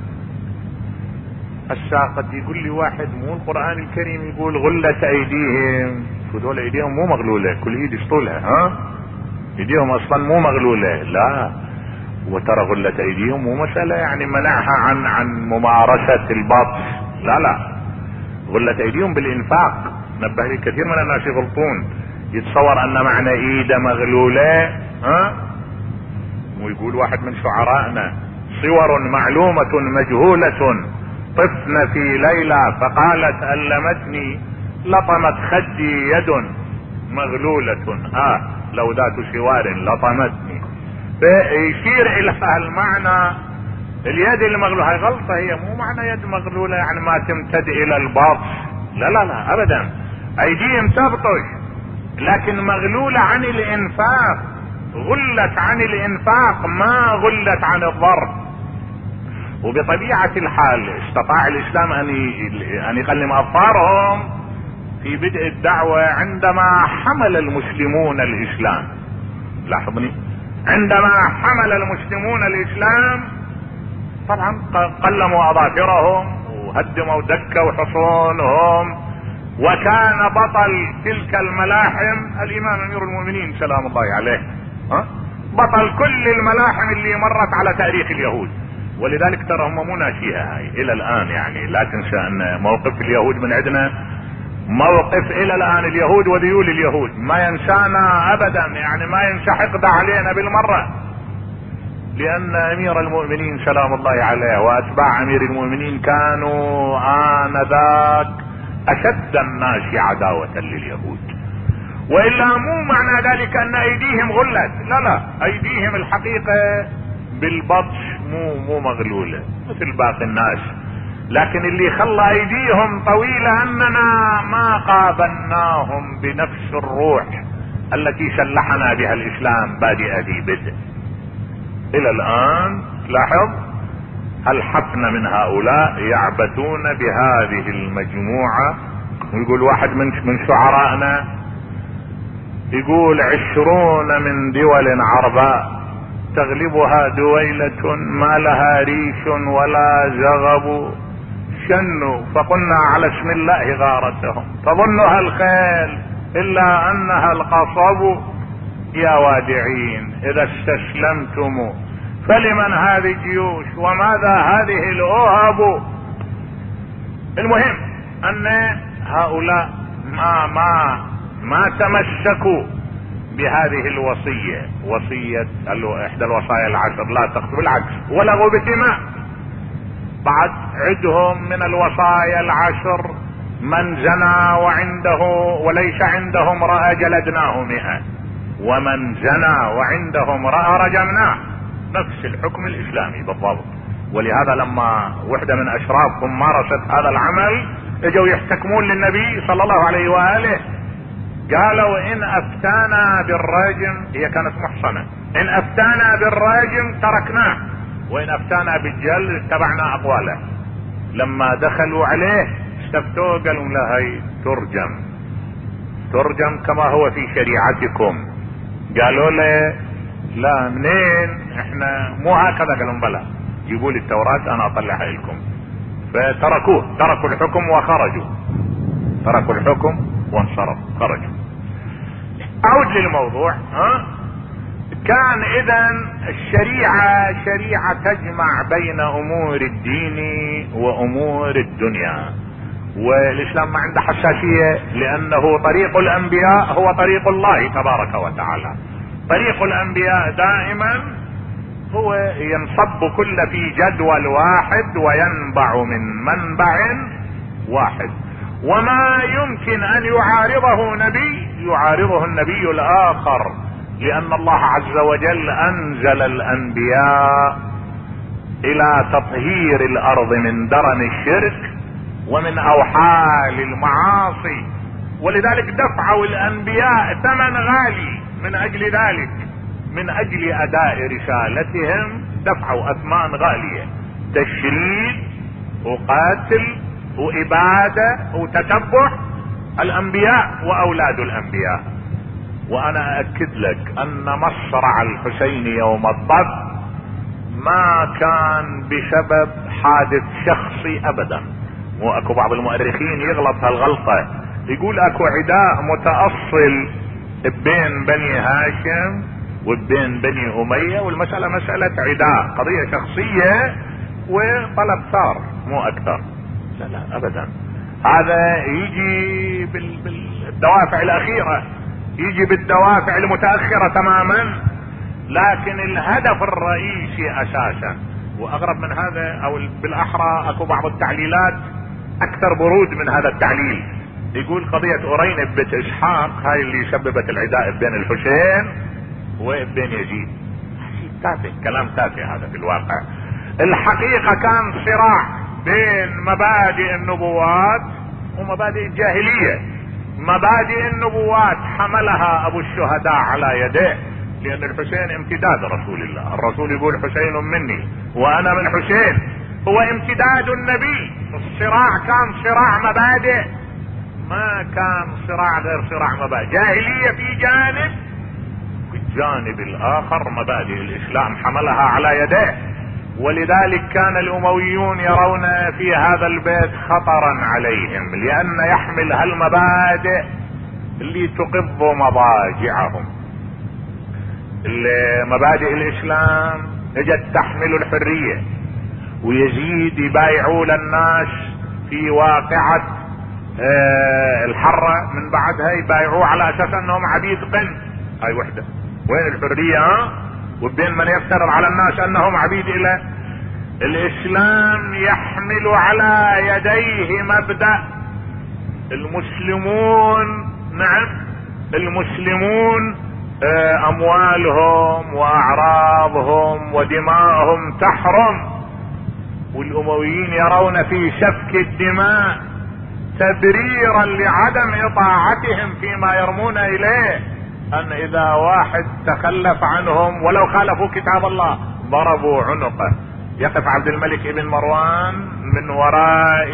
هسا قد يقول لي واحد مو القرآن الكريم يقول غلت أيديهم؟ فدول أيديهم مو مغلولة، كل ايد يسطولها، ها؟ ايديهم اصلا مو مغلولة، لا. وترى غلت ايديهم مو مسألة يعني منعها عن عن ممارسة البطش، لا لا، غلت ايديهم بالانفاق. نبه لي كثير من الناس يغلطون، يتصور ان معنى ايده مغلولة، ها؟ ويقول واحد من شعرائنا صور معلومة مجهولة طفن في ليلى فقالت ألمتني لطمت خدي يد مغلولة، ها لو ذات سوار لطمتني. فيشير الى المعنى اليد المغلولة. هاي غلطة، هي مو معنى يد مغلولة يعني ما تمتد الى البطش، لا لا لا ابدا، ايديهم تبطش لكن مغلولة عن الانفاق، غلت عن الانفاق ما غلت عن الضرب. وبطبيعة الحال استطاع الاسلام ان ان يقلم اظفارهم في بدء الدعوة عندما حمل المسلمون الاسلام، لاحظني، عندما حمل المسلمون الاسلام طبعا قلموا اظافرهم وهدموا دكوا حصونهم، وكان بطل تلك الملاحم الامام امير المؤمنين سلام الله عليه، ها؟ بطل كل الملاحم اللي مرت على تاريخ اليهود. ولذلك ترى هم مو ناسيها هاي الى الان، يعني لا تنسى ان موقف اليهود من عندنا موقف الى الان، اليهود وذيول اليهود ما ينسانا ابدا، يعني ما ينسى حقد علينا بالمرة، لان امير المؤمنين سلام الله عليه واتباع امير المؤمنين كانوا انذاك اشد الناس عداوة لليهود. والا مو معنى ذلك ان ايديهم غلت، لا لا، ايديهم الحقيقة بالبطش مو مو مغلولة مثل باقي الناس، لكن اللي خلى ايديهم طويلة اننا ما قابلناهم بنفس الروح التي سلحنا بها الاسلام بادئ في بدء. الى الان لاحظ الحفن من هؤلاء يعبثون بهذه المجموعة. ويقول واحد من من شعرائنا يقول عشرون من دول عرباء تغلبها دويلة ما لها ريش ولا زغب، شنوا فقلنا على اسم الله غارتهم تظنها الخيل الا انها القصب، يا وادعين اذا استسلمتم فلمن هذه الجيوش وماذا هذه الاوهب. المهم ان هؤلاء ما ما ما تمسكوا بهذه الوصية، وصية احدى الوصايا العشر لا تقتل، بالعكس ولغوا بثماء. بعد عدهم من الوصايا العشر من زنى وعنده وليس عنده امرأة جلدناه مئة، ومن زنى وعنده امرأة رجمناه، نفس الحكم الاسلامي بالضبط. ولهذا لما وحدة من اشرافهم مارست هذا العمل اجوا يحتكمون للنبي صلى الله عليه واله، قالوا ان افتانا بالراجم، هي كانت محصنة، ان افتانا بالراجم تركناه وان افتانا بالجلد اتبعنا اقواله. لما دخلوا عليه استفتوه قالوا لا هي ترجم، ترجم كما هو في شريعتكم. قالوا له لا منين احنا مو هكذا، قالوا بلى جيبوا لي التوراة انا اطلعها لكم. فتركوه، تركوا الحكم وخرجوا، تركوا الحكم وانصرفوا خرجوا. اعود للموضوع. ها كان اذا الشريعة شريعة تجمع بين امور الدين وامور الدنيا، والاسلام ما عنده حساسية لانه طريق الانبياء هو طريق الله تبارك وتعالى. طريق الانبياء دائما هو ينصب كل في جدول واحد وينبع من منبع واحد، وما يمكن ان يعارضه نبي يعارضه النبي الاخر، لان الله عز وجل انزل الانبياء الى تطهير الارض من درن الشرك ومن اوحال المعاصي، ولذلك دفعوا الانبياء ثمن غالي من اجل ذلك، من اجل اداء رسالتهم دفعوا اثمان غالية، تشريد وقاتل وابادة وتتبع الانبياء واولاد الانبياء. وانا اكد لك ان مصرع الحسين يوم الضب ما كان بسبب حادث شخصي ابدا. واكو بعض المؤرخين يغلط هالغلطة، يقول اكو عداء متأصل بين بني هاشم وبين بني امية، والمسألة مسألة عداء، قضية شخصية وطلب ثار مو اكثر. لا لا ابدا، هذا يجي بالدوافع الاخيرة، يجي بالدوافع المتأخرة تماما، لكن الهدف الرئيسي اساسا. واغرب من هذا او بالاحرى اكو بعض التعليلات اكثر برود من هذا التعليل. يقول قضية أرينب بنت اسحاق هاي اللي سببت العداء بين الحسين وبين يزيد، تافه، كلام تافه هذا في الواقع. الحقيقة كان صراع بين مبادئ النبوات ومبادئ الجاهلية. مبادئ النبوات حملها ابو الشهداء على يديه، لان الحسين امتداد رسول الله، الرسول يقول حسين مني وانا من حسين، هو امتداد النبي. الصراع كان صراع مبادئ ما كان صراع غير صراع مبادئ، جاهلية في جانب، في الجانب الاخر مبادئ الاسلام حملها على يديه. ولذلك كان الامويون يرون في هذا البيت خطرا عليهم، لان يحمل هالمبادئ اللي تقض مضاجعهم. مبادئ الاسلام اجت تحمل الحرية، ويزيد يبايعوا للناس في واقعة اه الحرة، من بعدها يبايعوا على اساس انهم عبيد قن. هاي وحدة، وين الحرية؟ ها؟ وبين من يفترض على الناس انهم عبيد الى الاسلام يحمل على يديه مبدأ المسلمون، نعم المسلمون اه اموالهم واعراضهم ودماءهم تحرم، والامويين يرون في سفك الدماء تبريرا لعدم اطاعتهم فيما يرمون اليه، ان اذا واحد تخلف عنهم ولو خالفوا كتاب الله ضربوا عنقه. يقف عبد الملك ابن مروان من وراء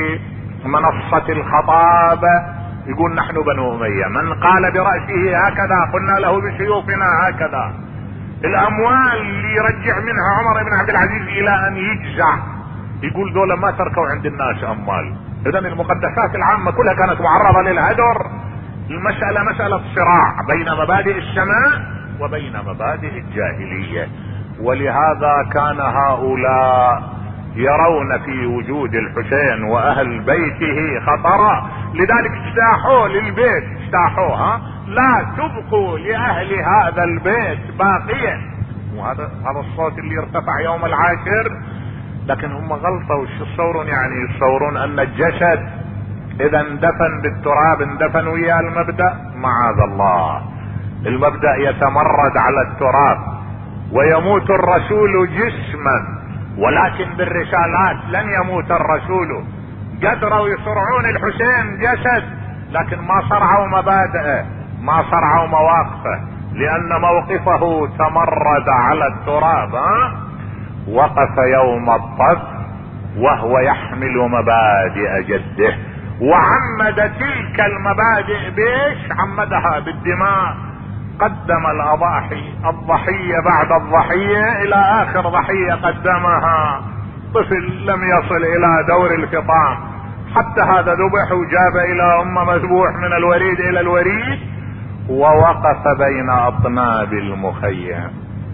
منصة الخطابة يقول نحن بنو أمية، من قال برأسه هكذا قلنا له بسيوفنا هكذا. الاموال اللي يرجع منها عمر بن عبد العزيز الى ان يجزع، يقول دول ما تركوا عند الناس اموال. اذا المقدسات العامة كلها كانت معرضة للهدر. المسألة مسألة صراع بين مبادئ السماء وبين مبادئ الجاهلية، ولهذا كان هؤلاء يرون في وجود الحسين واهل بيته خطرا، لذلك اجتاحوه للبيت، اجتاحوها لا تبقوا لاهل هذا البيت باقيا. وهذا هذا الصوت اللي ارتفع يوم العاشر. لكن هم غلطوا، وش يتصورون؟ يعني يتصورون ان الجسد اذا اندفن بالتراب اندفن ويا المبدأ؟ معاذ الله، المبدأ يتمرد على التراب ويموت الرسول جسما، ولكن بالرسالات لن يموت الرسول. قدروا يصرعون الحسين جسد، لكن ما صرعوا مبادئه، ما صرعوا مواقفه، لان موقفه تمرد على التراب. ها؟ وقف يوم الطف وهو يحمل مبادئ جده، وعمد تلك المبادئ بايش؟ عمدها بالدماء. قدم الاضاحي، الضحية بعد الضحية الى اخر ضحية قدمها. طفل لم يصل الى دور الفطام، حتى هذا ذبح وجاب الى ام مذبوح من الوريد الى الوريد، ووقف بين اطناب المخيم.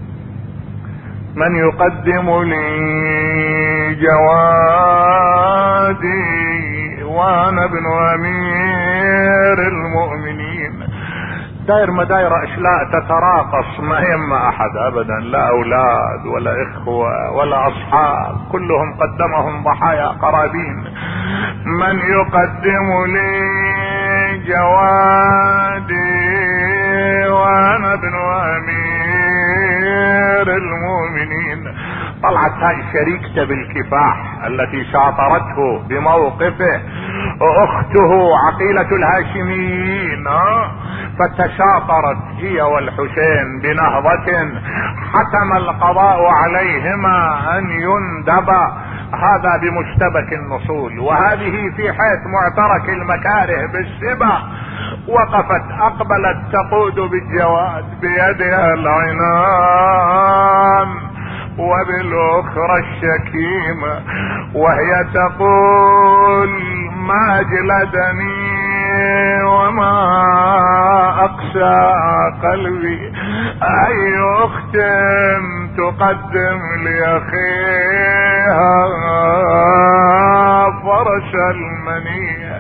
من يقدم لي جوادي وانا ابن امير المؤمنين. داير ما داير اشلاء تتراقص، ما يهم احد ابدا، لا اولاد ولا اخوة ولا اصحاب، كلهم قدمهم ضحايا قرابين. من يقدم لي جوادي وانا ابن امير المؤمنين. طلعت هاي شريكته بالكفاح التي شاطرته بموقفه، اخته عقيلة الهاشميين، فتشاطرت هي والحسين بنهضة حتم القضاء عليهما ان يندبا. هذا بمشتبك النصول، وهذه في حيث معترك المكاره بالسبا. وقفت اقبلت تقود بالجواد بيدها العنان وبالاخرى الشكيمة، وهي تقول ما جلدني وما اقسى قلبي، اي اخت تقدم لاخيها فرس المنية.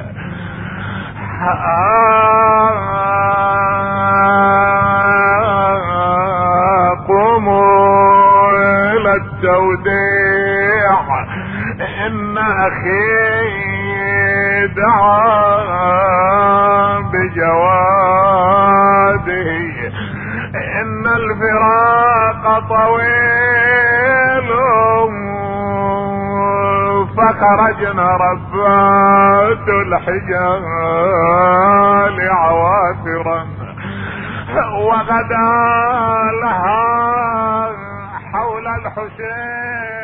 قوموا الى التوديع، ان اخي دعا بجواده، ان الفراق طويل فخرجنا ربات الحجال عوافرا، وغدا لها حول الحسين